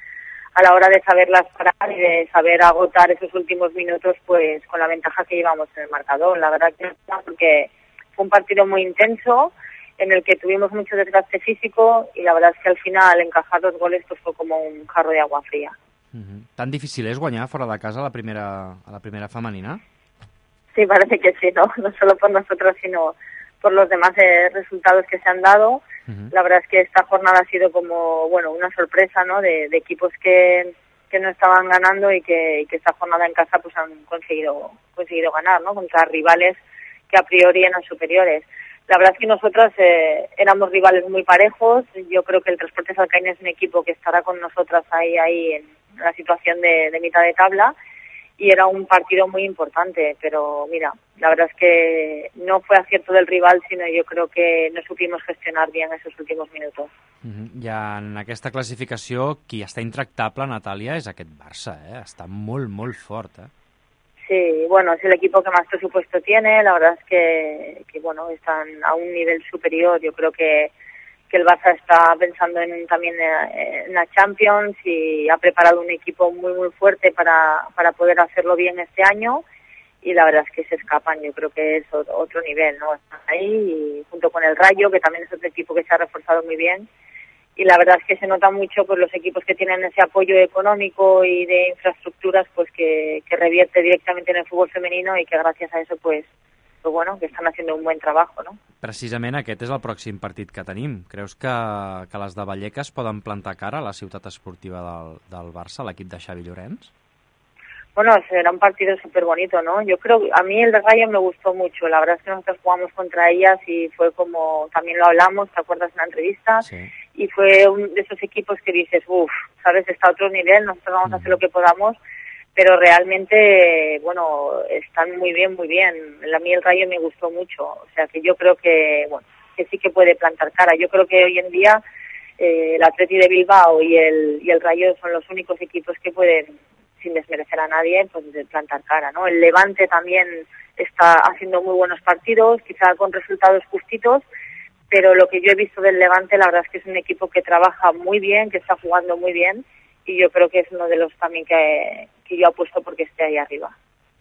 a la hora de saberlas parar y de saber agotar esos últimos minutos, pues con la ventaja que llevamos en el marcador. La verdad que no, porque fue un partido muy intenso, en el que tuvimos mucho desgaste físico y la verdad es que al final encajar los goles pues fue como un jarro de agua fría. Uh-huh. Tan difícil és guanyar fora de casa a la primera, a la primera femenina? Sí, parece que sí, ¿no? No solo por nosotros, sino por los demás eh, resultados que se han dado. Uh-huh. La verdad es que esta jornada ha sido como, bueno, una sorpresa, ¿no? De, de equipos que, que no estaban ganando y que, y que esta jornada en casa pues han conseguido, conseguido ganar, ¿no? Contra rivales que a priori eran superiores. La verdad es que nosotras eh, éramos rivales muy parejos. Yo creo que el Transportes Alcaine es un equipo que estará con nosotras ahí ahí en la situación de, de mitad de tabla y era un partido muy importante, pero mira, la verdad es que no fue acierto del rival, sino yo creo que no supimos gestionar bien esos últimos minutos. Uh-huh. I en aquesta classificació qui està intractable, Natàlia, és aquest Barça, eh? Està molt, molt fort, eh? Sí, bueno, es el equipo que más presupuesto tiene, la verdad es que, que bueno, están a un nivel superior. Yo creo que, que el Barça está pensando en, también en la Champions y ha preparado un equipo muy, muy fuerte para, para poder hacerlo bien este año y la verdad es que se escapan, yo creo que es otro nivel, ¿no? Están ahí y junto con el Rayo, que también es otro equipo que se ha reforzado muy bien. Y la verdad es que se nota mucho pues los equipos que tienen ese apoyo económico y de infraestructuras pues que, que revierte directamente en el fútbol femenino y que gracias a eso pues, pues bueno, que están haciendo un buen trabajo, ¿no? Precisament aquest és el pròxim partit que tenim. Creus que, que les de Vallecas poden plantar cara a la ciutat esportiva del, del Barça, l'equip de Xavi Llorens? Bueno, será un partido súper bonito, ¿no? Yo creo, a mí el de Rayo me gustó mucho. La verdad es que nosotros jugamos contra ellas y fue como, también lo hablamos, ¿te acuerdas en la entrevista? Sí. Y fue uno de esos equipos que dices, uff, ¿sabes? Está a otro nivel, nosotros vamos a hacer lo que podamos, pero realmente, bueno, están muy bien, muy bien. A mí el Rayo me gustó mucho, o sea que yo creo que, bueno, que sí que puede plantar cara. Yo creo que hoy en día eh, el Atleti de Bilbao y el, y el Rayo son los únicos equipos que pueden, sin desmerecer a nadie, pues de plantar cara, ¿no? El Levante también está haciendo muy buenos partidos, quizá con resultados justitos, pero lo que yo he visto del Levante, la verdad es que es un equipo que trabaja muy bien, que está jugando muy bien, y yo creo que és uno de los también que, que jo apuesto porque esté ahí arriba.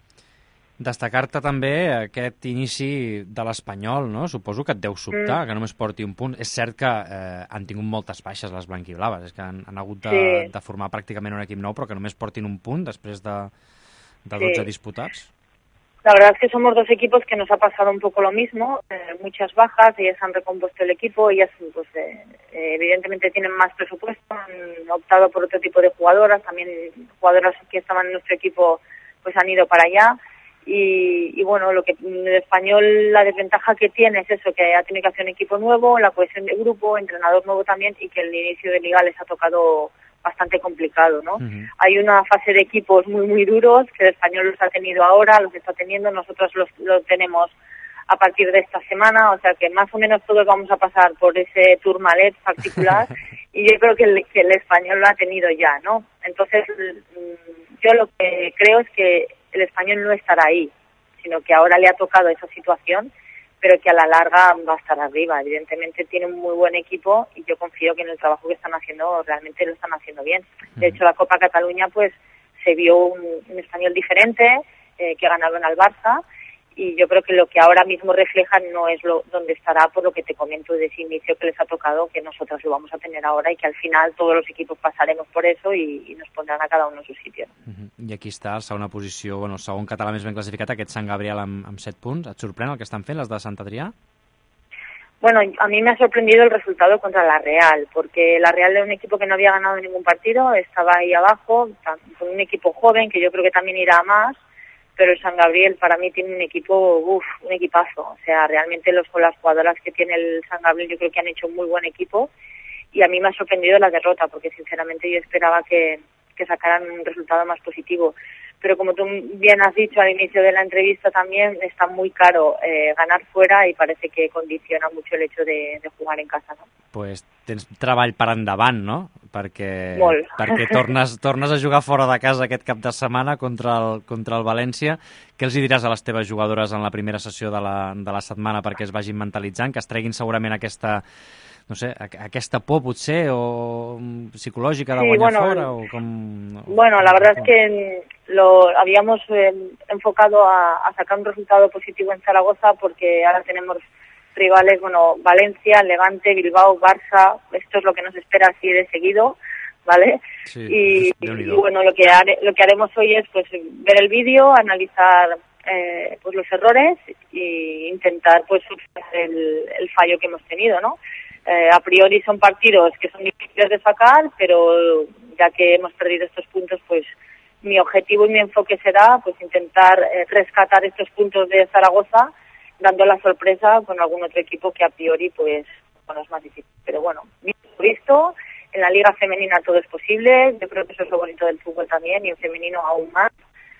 Destacar-te també aquest inici de l'Espanyol, no? Suposo que et deu sobtar, mm. que només porti un punt. És cert que eh, han tingut moltes baixes les blanquiblaves, és que han, han hagut de, sí. de formar pràcticament un equip nou, però que només portin un punt després de, de dotze sí. disputats. La verdad es que somos dos equipos que nos ha pasado un poco lo mismo, eh, muchas bajas, ellas han recompuesto el equipo, ellas pues eh, evidentemente tienen más presupuesto, han optado por otro tipo de jugadoras, también jugadoras que estaban en nuestro equipo pues han ido para allá. Y, y bueno, lo que el Español, la desventaja que tiene es eso, que ha tenido que hacer un equipo nuevo, la cohesión de grupo, entrenador nuevo también, y que el inicio de liga les ha tocado bastante complicado, ¿no? Uh-huh. Hay una fase de equipos muy, muy duros, que el Español los ha tenido ahora, los está teniendo, nosotros los, los tenemos a partir de esta semana, o sea que más o menos todos vamos a pasar por ese tourmalet particular, y yo creo que el, que el Español lo ha tenido ya, ¿no? Entonces, yo lo que creo es que el Español no estará ahí, sino que ahora le ha tocado esa situación, pero que a la larga va a estar arriba. Evidentemente tiene un muy buen equipo y yo confío que en el trabajo que están haciendo realmente lo están haciendo bien. De hecho, la Copa Cataluña pues se vio un, un Español diferente, eh, que ganaron al Barça, y yo creo que lo que ahora mismo reflejan no es lo donde estará, por lo que te comento de ese inicio que les ha tocado, que nosotros lo vamos a tener ahora y que al final todos los equipos pasaremos por eso y, y nos pondrán a cada uno en su sitio. Uh-huh. I aquí està, la segona posició, bueno, el segon català més ben classificat, aquest Sant Gabriel amb, amb set punts. Et sorprèn el que estan fent les de Sant Adrià? Bueno, a mí me ha sorprendido el resultado contra la Real, porque la Real era un equipo que no había ganado ningún partido, estaba ahí abajo, con un equipo joven que yo creo que también irá a más, pero el San Gabriel para mí tiene un equipo, uff, un equipazo. O sea, realmente los, con las jugadoras que tiene el San Gabriel yo creo que han hecho un muy buen equipo y a mí me ha sorprendido la derrota porque sinceramente yo esperaba que, que sacaran un resultado más positivo. Pero como tú bien has dicho al inicio de la entrevista también, está muy caro eh, ganar fuera y parece que condiciona mucho el hecho de, de jugar en casa, ¿no? Pues tens treball per endavant, no?, perquè, Molt. perquè tornes, tornes a jugar fora de casa aquest cap de setmana contra el, contra el València. Què els hi diràs a les teves jugadores en la primera sessió de la, de la setmana perquè es vagin mentalitzant, que es treguin segurament aquesta, no sé, aquesta por potser o psicològica de Sí, guanyar bueno, fora? O com, Bueno, la verdad es que lo habíamos eh, enfocado a, a sacar un resultado positivo en Zaragoza porque ahora tenemos rivales, bueno, Valencia, Levante, Bilbao, Barça, esto es lo que nos espera así de seguido, ¿vale? Sí, y, y bueno, lo que hare, lo que haremos hoy es pues ver el vídeo, analizar eh, pues los errores e intentar pues subsanar el, el fallo que hemos tenido, ¿no? Eh, a priori son partidos que son difíciles de sacar, pero ya que hemos perdido estos puntos, pues mi objetivo y mi enfoque será pues intentar eh, rescatar estos puntos de Zaragoza, dando la sorpresa con algún otro equipo que a priori pues bueno, es más difícil. Pero bueno, visto, en la liga femenina todo es posible, yo creo que eso es lo bonito del fútbol también y en femenino aún más.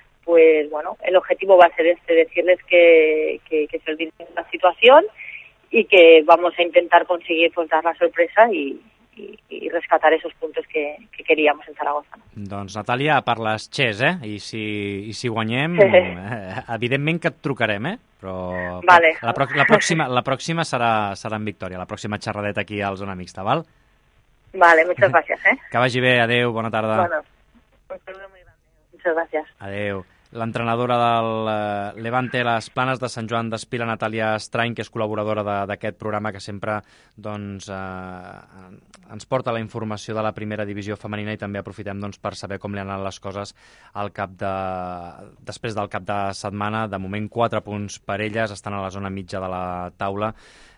Pues bueno, el objetivo va a ser este, decirles que, que, que se olviden de la situación y que vamos a intentar conseguir pues dar la sorpresa y, i, i rescatar esos puntos que, que queríamos en Zaragoza. Doncs, Natàlia, per les xes, eh? I si, i si guanyem, eh, evidentment que et trucarem, eh? Però vale. la, pro la pròxima, la pròxima serà, serà en victòria, la pròxima xerradeta aquí al Zona Mixta, val? Vale, muchas gracias, eh? Que vagi bé, adeu, bona tarda. Bueno, un saludo muy grande. Muchas gracias. Adeu. L'entrenadora del uh, Levante Les Planes de Sant Joan d'Espí, la Natàlia Estrany, que és col·laboradora d'aquest programa que sempre doncs, uh, ens porta la informació de la primera divisió femenina i també aprofitem doncs, per saber com li han anat les coses al cap de... després del cap de setmana. De moment, quatre punts per elles, estan a la zona mitja de la taula.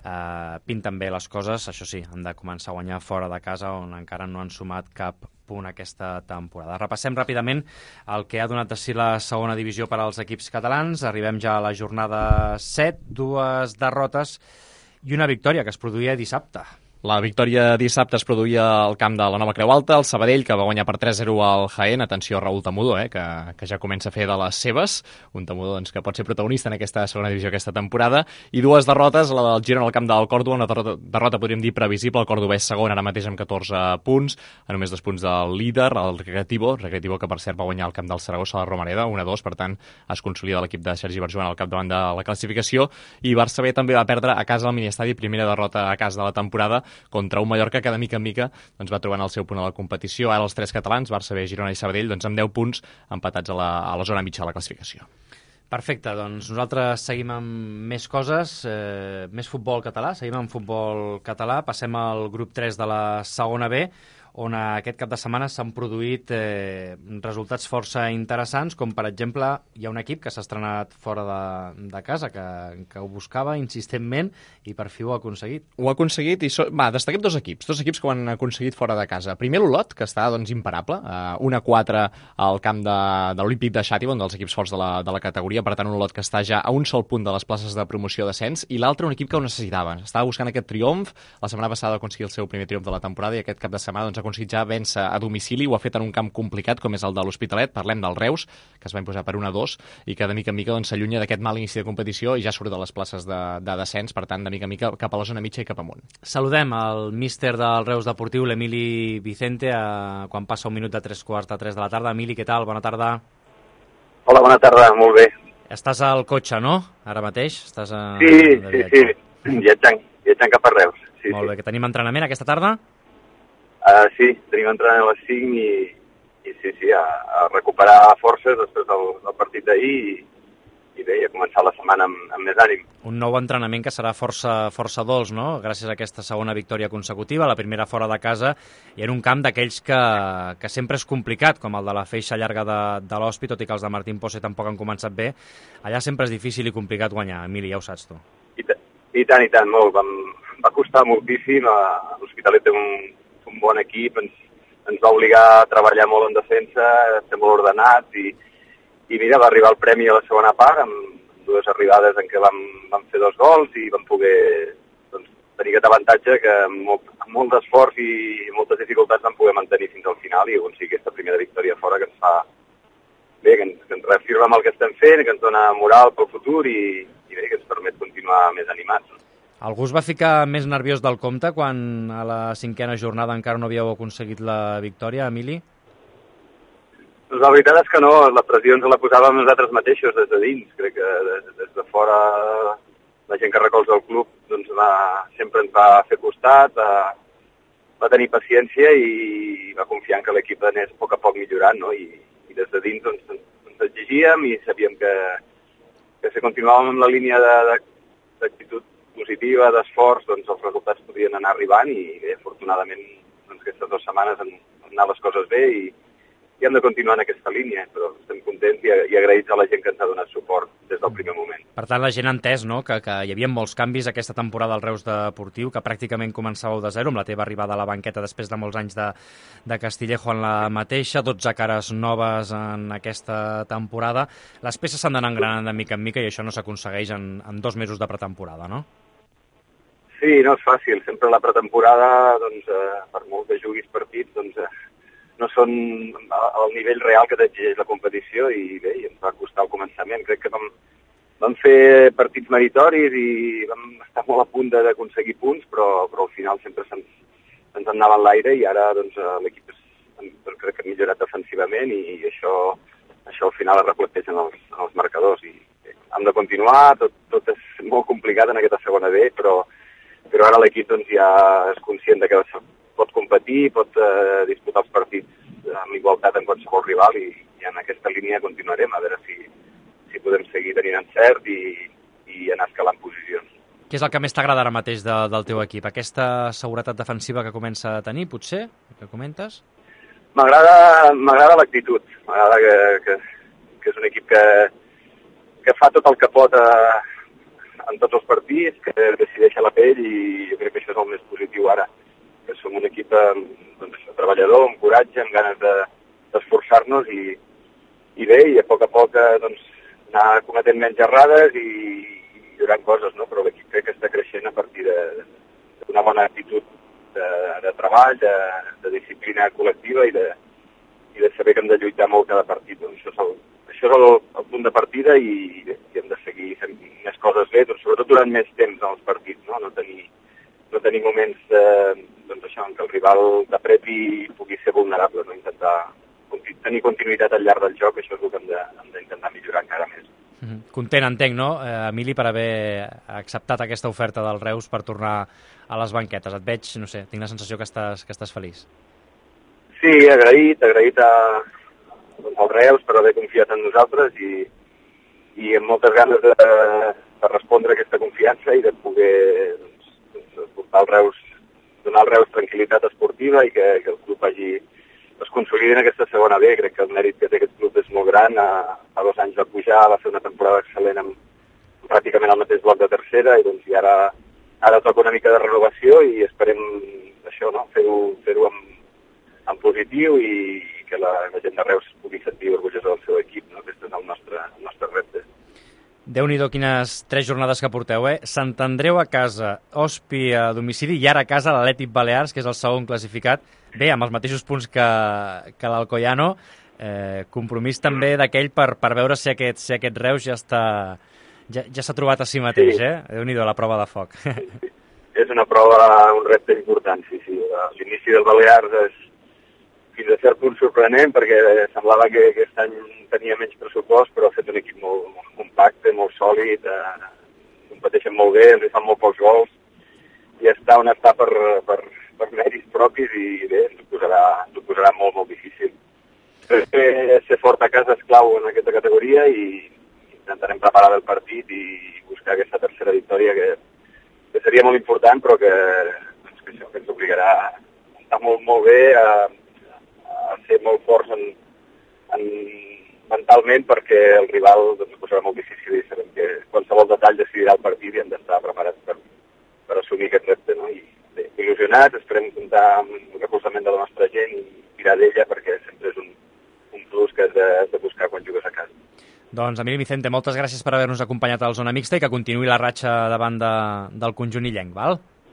Uh, pinten bé les coses, això sí, han de començar a guanyar fora de casa on encara no han sumat cap punt aquesta temporada. Repassem ràpidament el que ha donat de si la segona divisió per als equips catalans. Arribem ja a la jornada set, dues derrotes i una victòria que es produïa dissabte. La victòria dissabte es produïa al camp de la Nova Creu Alta, el Sabadell, que va guanyar per tres zero al Jaén. Atenció a Raúl Tamudo, eh, que, que ja comença a fer de les seves. Un Tamudo doncs, que pot ser protagonista en aquesta segona divisió aquesta temporada. I dues derrotes, la del Girona al camp del Còrdova, una derrota, derrota podríem dir previsible. El Còrdova és segon ara mateix amb catorze punts, a només dos punts del líder, el Recreativo, Recreativo que per cert va guanyar al camp del Saragossa a la Romareda, un a dos, per tant es consolida l'equip de Sergi Barjuan al capdavant de la classificació. I Barça B també va perdre a casa al Miniestadi, primera derrota a casa de la temporada contra un Mallorca que de mica en mica doncs, va trobant el seu punt a la competició. Ara els tres catalans, Barça B, Girona i Sabadell, doncs, amb deu punts empatats a la, a la zona mitja de la classificació. Perfecte, doncs nosaltres seguim amb més coses, eh, més futbol català, seguim amb futbol català, passem al grup tres de la segona B, on aquest cap de setmana s'han produït eh, resultats força interessants, com per exemple hi ha un equip que s'ha estrenat fora de, de casa, que, que ho buscava insistentment i per fi ho ha aconseguit. Ho ha aconseguit i so... va, destaquem dos equips, dos equips que ho han aconseguit fora de casa. Primer l'Olot, que està doncs, imparable, uh, un a quatre al camp de, de l'Olímpic de Xàtiva, un dels equips forts de la, de la categoria, per tant un Olot que està ja a un sol punt de les places de promoció d'ascens, i l'altre un equip que ho necessitava. Estava buscant aquest triomf, la setmana passada va aconseguir el seu primer triomf de la temporada i aquest cap de setmana doncs, ha aconseguit ja vèncer a domicili, ho ha fet en un camp complicat com és el de l'Hospitalet. Parlem del Reus, que es va imposar per un a dos i que de mica en mica doncs, s'allunya d'aquest mal inici de competició i ja surt de les places de, de descens, per tant de mica en mica cap a la zona mitja i cap amunt. Saludem el míster del Reus Deportiu, l'Emili Vicente, a, quan passa un minut de tres quarts de tres de la tarda. Emili, què tal? Bona tarda. Hola, bona tarda, molt bé. Estàs al cotxe, no? Ara mateix? Estàs a... Sí, sí, sí, viatjant, viatjant cap a Reus. Sí, molt sí. bé, que tenim entrenament aquesta tarda? Uh, sí, tenim entrenament a les cinc i, i sí, sí, a, a recuperar forces després del, del partit d'ahir i, i bé, a començar la setmana amb, amb més ànim. Un nou entrenament que serà força, força dolç, no? Gràcies a aquesta segona victòria consecutiva, la primera fora de casa, i en un camp d'aquells que, que sempre és complicat, com el de la feixa llarga de, de l'Hospi, tot i que els de Martín Posse tampoc han començat bé. Allà sempre és difícil i complicat guanyar, Emili, ja ho saps tu. I, i tant, i tant, molt. Vam, va costar moltíssim, l'Hospitalet té un un bon equip, ens, ens va obligar a treballar molt en defensa, a ser molt ordenats i, i mira, va arribar el premi a la segona part amb dues arribades en què vam, vam fer dos gols i vam poder doncs, tenir aquest avantatge que amb molt, amb molt d'esforç i moltes dificultats vam poder mantenir fins al final i aconseguir aquesta primera victòria fora que ens fa bé, que ens, que ens reafirma amb el que estem fent, que ens dona moral pel futur i, i bé, que ens permet continuar més animats. Algú es va ficar més nerviós del compte quan a la cinquena jornada encara no havíeu aconseguit la victòria, Emili? Doncs la veritat és que no, la pressió ens la posàvem nosaltres mateixos des de dins. Crec que des, des de fora la gent que recolza el club doncs va, sempre ens va fer costat, va, va tenir paciència i va confiar en que l'equip anés a poc a poc millorant, no? I, i des de dins doncs, ens exigíem i sabíem que, que si continuàvem amb la línia d'actitud positiva, d'esforç, doncs els resultats podien anar arribant i bé, afortunadament doncs, aquestes dues setmanes han, han anat les coses bé i i hem de continuar en aquesta línia, però estem contents i, i agraïts a la gent que ens ha donat suport des del primer moment. Per tant, la gent ha entès, no?, que, que hi havia molts canvis aquesta temporada al Reus Deportiu, que pràcticament començàveu de zero, amb la teva arribada a la banqueta després de molts anys de, de Castillejo en la mateixa, dotze cares noves en aquesta temporada. Les peces s'han d'anar engranant de mica en mica i això no s'aconsegueix en, en dos mesos de pretemporada, no? Sí, no és fàcil. Sempre la pretemporada, doncs, eh, per molt que juguis partits, doncs, eh, no són al nivell real que t'exigeix la competició i bé, i ens va costar al començament. Crec que vam, vam fer partits meritoris i vam estar molt a punt d'aconseguir punts, però, però al final sempre se'ns, se'ns anava en l'aire i ara doncs, l'equip crec que ha millorat defensivament i això, això al final es reflecteix en els, en els marcadors. I bé, hem de continuar, tot, tot és molt complicat en aquesta segona B, però, però ara l'equip doncs, ja és conscient de que pot competir, pot eh, disputar els partits amb igualtat en qualsevol rival i, i en aquesta línia continuarem a veure si, si podem seguir tenint encert i, i anar escalant posicions. Què és el que més t'agrada ara mateix de, del teu equip? Aquesta seguretat defensiva que comença a tenir, potser, que comentes? M'agrada m'agrada l'actitud, m'agrada que, que, que és un equip que, que fa tot el que pot a, en tots els partits, que decideix a la pell i jo crec que això és el més positiu ara. Que som un equip doncs, treballador, amb coratge, amb ganes de, d'esforçar-nos i, i bé, i a poc a poc doncs, anar cometent menys errades i, i millorant coses, no? Però l'equip crec que està creixent a partir d'una bona actitud de, de treball, de, de disciplina col·lectiva i de, i de saber que hem de lluitar molt cada partit. Doncs això és el, això és el, el punt de partida i, i hem de seguir fent més coses bé, doncs, sobretot durant més temps en els partits, no, no tenir, no tenir moments de, doncs això, en què el rival t'apreti i pugui ser vulnerable, no? Intentar tenir continuïtat al llarg del joc, això és el que hem, de, hem d'intentar millorar encara més. Mm-hmm. Content, entenc, no, eh, Emili, per haver acceptat aquesta oferta del Reus per tornar a les banquetes. Et veig, no sé, tinc la sensació que estàs, que estàs feliç. Sí, agraït, agraït a, doncs, al Reus per haver confiat en nosaltres i, i amb moltes ganes de, de respondre a aquesta confiança i de poder doncs, doncs, portar al Reus, donar al Reus tranquil·litat esportiva i que, que el club hagi es consolidi en aquesta segona B. Crec que el mèrit que té aquest club és molt gran. A, a dos anys va pujar, va fer una temporada excel·lent amb pràcticament el mateix bloc de tercera i doncs i ara, ara toca una mica de renovació i esperem això, no? fer-ho fer-ho en, en positiu i, i que la, la gent de Reus pugui sentir orgullosa del seu equip, no? Aquest és el nostre, el nostre repte. Déu-n'hi-do quines tres jornades que porteu, eh? Sant Andreu a casa, Ospi a domicili i ara a casa l'Atlètic Balears, que és el segon classificat. Bé, amb els mateixos punts que, que l'Alcoyano. Eh, compromís també d'aquell per, per veure si aquest, si aquest Reus ja està ja, ja s'ha trobat a si mateix, sí. eh? Déu-n'hi-do, la prova de foc. Sí. És una prova, un repte important, sí, sí. L'inici del Balears és fins a cert punt sorprenent perquè semblava que aquest any tenia menys pressupost, però ha fet un equip molt, molt compacte, molt sòlid, eh, competeixen molt bé, ens fan molt pocs gols i està on està per, per, per mèrits propis i bé, ens ho posarà, ens ho posarà molt, molt difícil. Crec que ser fort a casa és clau en aquesta categoria i intentarem preparar el partit i buscar aquesta tercera victòria que, que seria molt important però que, doncs, que, això, que ens obligarà a estar molt, molt bé, a, a ser molt forts en, en, mentalment perquè el rival doncs, ho posarà molt difícil i sabem que qualsevol detall decidirà el partit i hem d'estar preparats per, per assumir aquest repte. No? I bé, il·lusionats, esperem comptar amb el recolzament de la nostra gent i tirar d'ella perquè sempre és un, un plus que has de, has de buscar quan jugues a casa. Doncs, Emili Vicente, moltes gràcies per haver-nos acompanyat a la Zona Mixta i que continuï la ratxa davant de, del conjunt illenc, val?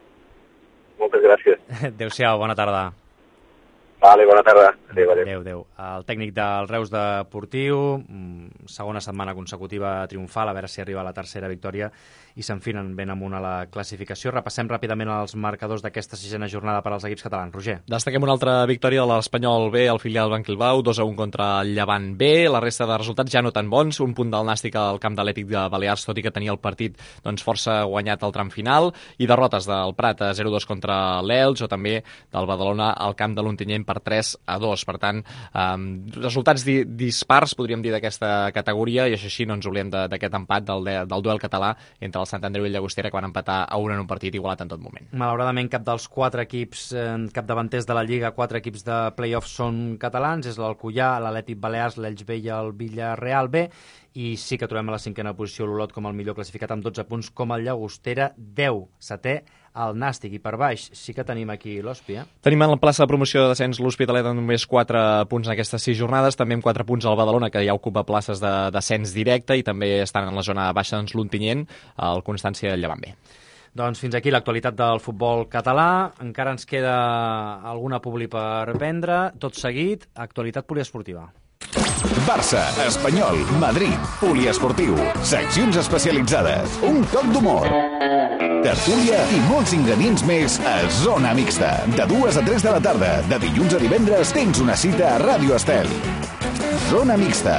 Moltes gràcies. Adéu-siau, bona tarda. Vale, bona tarda. Adéu, adéu. Adéu, adéu. El tècnic del Reus Deportiu, segona setmana consecutiva triomfal, a veure si arriba a la tercera victòria i s'enfilen ben amunt a la classificació. Repassem ràpidament els marcadors d'aquesta sisena jornada per als equips catalans. Roger. Destaquem una altra victòria de l'Espanyol B, el filial Banquilbau, dos a un contra el Llevant B. La resta de resultats ja no tan bons, un punt del Nàstic al camp de l'Èpic de Balears, tot i que tenia el partit doncs, força guanyat al tram final, i derrotes del Prat a zero a dos contra l'Elx, o també del Badalona al camp de l'Ontinyent per tres a dos. Per tant, eh, resultats di dispars, podríem dir, d'aquesta categoria, i això així no ens oblidem d'aquest empat del, del duel català entre el Sant Andreu i el Llagostera, que van empatar a un en un partit igualat en tot moment. Malauradament, cap dels quatre equips eh, capdavanters de la Lliga, quatre equips de play-off són catalans, és l'Alcoià, l'Atlètic Balears, l'Elx B i el Villarreal B, i sí que trobem a la cinquena posició l'Olot com el millor classificat amb dotze punts, com el Llagostera, deu, setè, el Nàstic. I per baix sí que tenim aquí l'Hòspia. Tenim en la plaça de promoció de descens l'Hospitalet amb només quatre punts en aquestes sis jornades, també amb quatre punts al Badalona, que ja ocupa places de descens directe, i també estan en la zona baixa doncs, l'Ontinyent, el Constància i el Llevant B. Doncs fins aquí l'actualitat del futbol català. Encara ens queda alguna publi per vendre. Tot seguit, actualitat poliesportiva. Barça, Espanyol, Madrid, poliesportiu, seccions especialitzades, un toc d'humor, tertúlia i molts ingredients més a Zona Mixta. De dues a tres de la tarda, de dilluns a divendres, tens una cita a Ràdio Estel. Zona Mixta,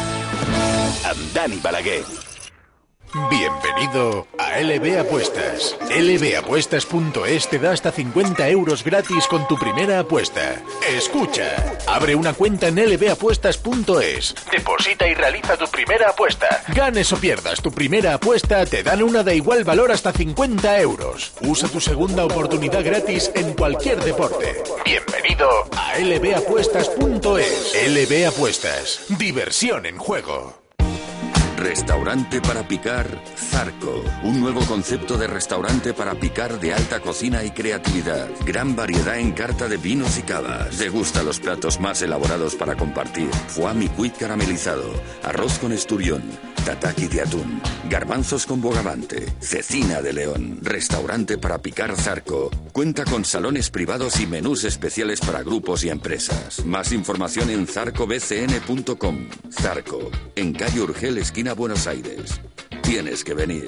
amb Dani Balaguer. Bienvenido a L B Apuestas. L B Apuestas punto es te da hasta cincuenta euros gratis con tu primera apuesta. Escucha, abre una cuenta en L B Apuestas punto es, deposita y realiza tu primera apuesta. Ganes o pierdas tu primera apuesta, te dan una de igual valor hasta cincuenta euros. Usa tu segunda oportunidad gratis en cualquier deporte. Bienvenido a L B Apuestas punto es. L B Apuestas, diversión en juego. Restaurante para picar Zarco. Un nuevo concepto de restaurante para picar de alta cocina y creatividad. Gran variedad en carta de vinos y cavas. Degusta los platos más elaborados para compartir. Foie micuit caramelizado. Arroz con esturión. Tataki de atún. Garbanzos con bogavante. Cecina de león. Restaurante para picar Zarco. Cuenta con salones privados y menús especiales para grupos y empresas. Más información en zarco b c n punto com. Zarco. En calle Urgel, esquina Buenos Aires. Tienes que venir.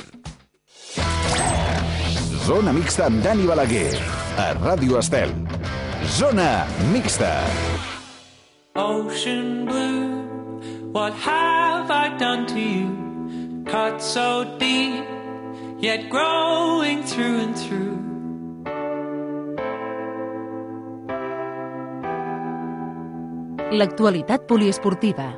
Zona Mixta amb Dani Balaguer, a Ràdio Estel. Zona Mixta. Ocean blue, what have I done to you? Cut so deep, yet growing through and through. L'actualitat poliesportiva.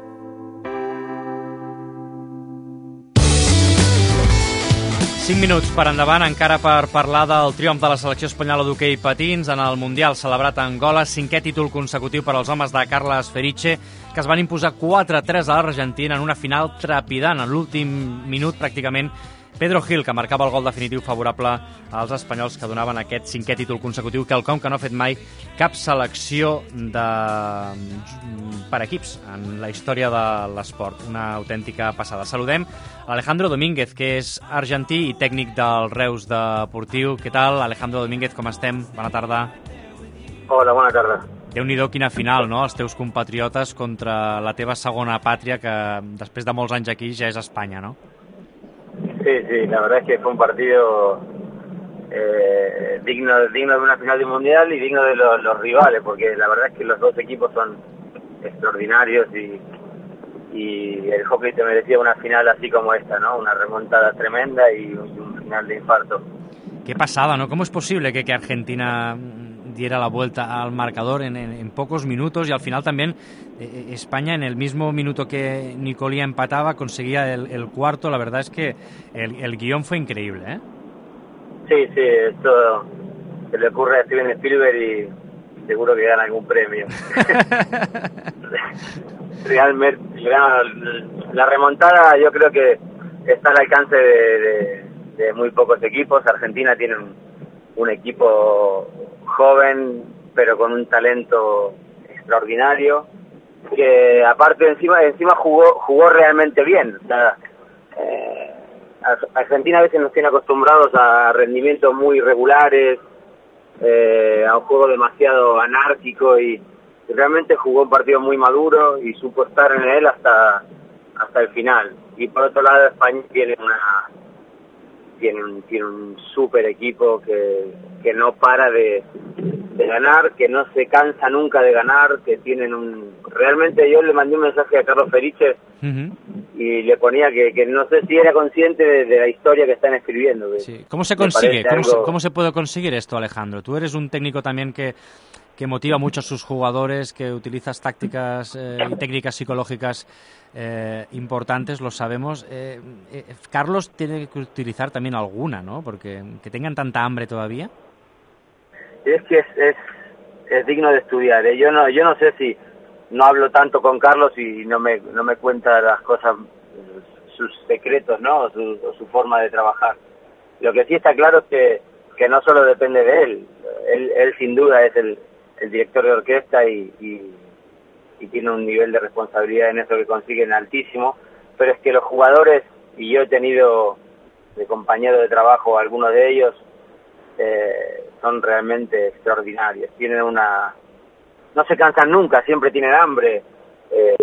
cinc minuts per endavant, encara per parlar del triomf de la selecció espanyola d'hoquei patins en el Mundial celebrat a Angola, cinquè títol consecutiu per als homes de Carles Feriche, que es van imposar quatre a tres a l'Argentina en una final trepidant. En l'últim minut, pràcticament, Pedro Gil, que marcava el gol definitiu favorable als espanyols, que donaven aquest cinquè títol consecutiu, quelcom que no ha fet mai cap selecció de... per equips en la història de l'esport. Una autèntica passada. Saludem Alejandro Domínguez, que és argentí i tècnic del Reus Deportiu. Què tal, Alejandro Domínguez, com estem? Bona tarda. Hola, bona tarda. Déu-n'hi-do quina final, no?, els teus compatriotes contra la teva segona pàtria, que després de molts anys aquí ja és Espanya, no? Sí, sí, la verdad es que fue un partido eh, digno, digno de una final de mundial y digno de los, los rivales, porque la verdad es que los dos equipos son extraordinarios y, y el hockey te merecía una final así como esta, ¿no? Una remontada tremenda y un, un final de infarto. Qué pasada, ¿no? ¿Cómo es posible que, que Argentina diera la vuelta al marcador en, en, en pocos minutos y al final también eh, España en el mismo minuto que Nicolia empataba conseguía el, el cuarto? La verdad es que el, el guión fue increíble, ¿eh? Sí, sí, esto se le ocurre a Steven Spielberg y seguro que gana algún premio. Realmente, la remontada yo creo que está al alcance de, de, de muy pocos equipos. Argentina tiene un, un equipo joven, pero con un talento extraordinario, que aparte encima encima jugó jugó realmente bien. O sea, eh, Argentina a veces nos tiene acostumbrados a rendimientos muy regulares, eh, a un juego demasiado anárquico, y realmente jugó un partido muy maduro y supo estar en él hasta hasta el final. Y por otro lado, España tiene una tiene un, tiene un súper equipo que, que no para de, de ganar, que no se cansa nunca de ganar, que tienen un... Realmente yo le mandé un mensaje a Carlos Feriche Uh-huh. y le ponía que, que no sé si era consciente de, de la historia que están escribiendo. Que Sí. ¿Cómo se me consigue? parece ¿Cómo, se, algo- ¿Cómo se puede conseguir esto, Alejandro? Tú eres un técnico también que, que motiva mucho a sus jugadores, que utilizas tácticas eh, y técnicas psicológicas eh, importantes, lo sabemos. Eh, eh, Carlos tiene que utilizar también alguna, ¿no? Porque que tengan tanta hambre todavía. Es que es, es, es digno de estudiar. ¿eh? Yo no yo no sé si no hablo tanto con Carlos y no me no me cuenta las cosas, sus secretos, ¿no? O su, o su forma de trabajar. Lo que sí está claro es que, que no solo depende de él. Él, él sin duda es el, el director de orquesta y, y, y tiene un nivel de responsabilidad en eso que consiguen altísimo, pero es que los jugadores, y yo he tenido de compañero de trabajo algunos de ellos, eh, son realmente extraordinarios. Tienen una... no se cansan nunca, siempre tienen hambre. Eh...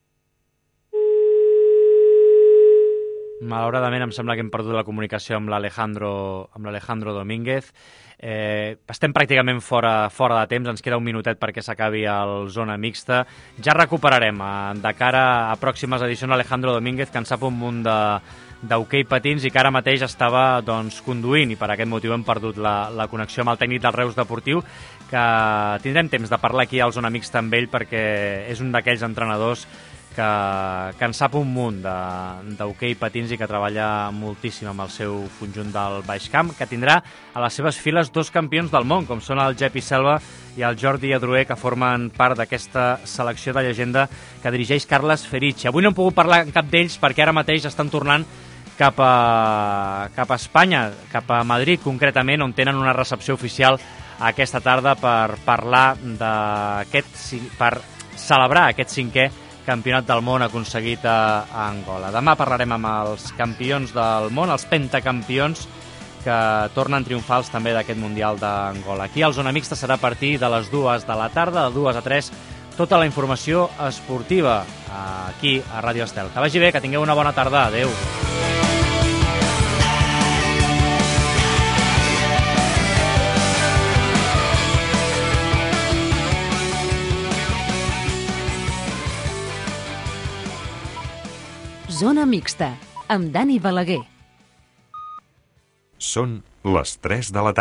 Malauradament em sembla que hem perdut la comunicació amb l'Alejandro amb l'Alejandro Domínguez. Eh, estem pràcticament fora, fora de temps, ens queda un minutet perquè s'acabi el Zona Mixta. Ja recuperarem eh, de cara a pròximes edicions Alejandro Domínguez, que en sap un munt de d'hoquei patins i que ara mateix estava doncs, conduint, i per aquest motiu hem perdut la, la connexió amb el tècnic del Reus Deportiu, que tindrem temps de parlar aquí al Zona Mixta amb ell, perquè és un d'aquells entrenadors que, que en sap un munt d'hoquei patins i que treballa moltíssim amb el seu conjunt del Baix Camp, que tindrà a les seves files dos campions del món, com són el Jepi Selva i el Jordi Adroer, que formen part d'aquesta selecció de llegenda que dirigeix Carles Feriche. Avui no hem pogut parlar amb cap d'ells perquè ara mateix estan tornant cap a, cap a Espanya, cap a Madrid concretament, on tenen una recepció oficial aquesta tarda per parlar d'aquest, per celebrar aquest cinquè campionat del món aconseguit a, a Angola. Demà parlarem amb els campions del món, els pentacampions, que tornen triomfals també d'aquest Mundial d'Angola. Aquí al Zona Mixta serà a partir de les dues de la tarda, de dues a tres, tota la informació esportiva aquí a Ràdio Estel. Que vagi bé, que tingueu una bona tarda. Adéu. Zona Mixta, amb Dani Balaguer. Són les tres de la tarda.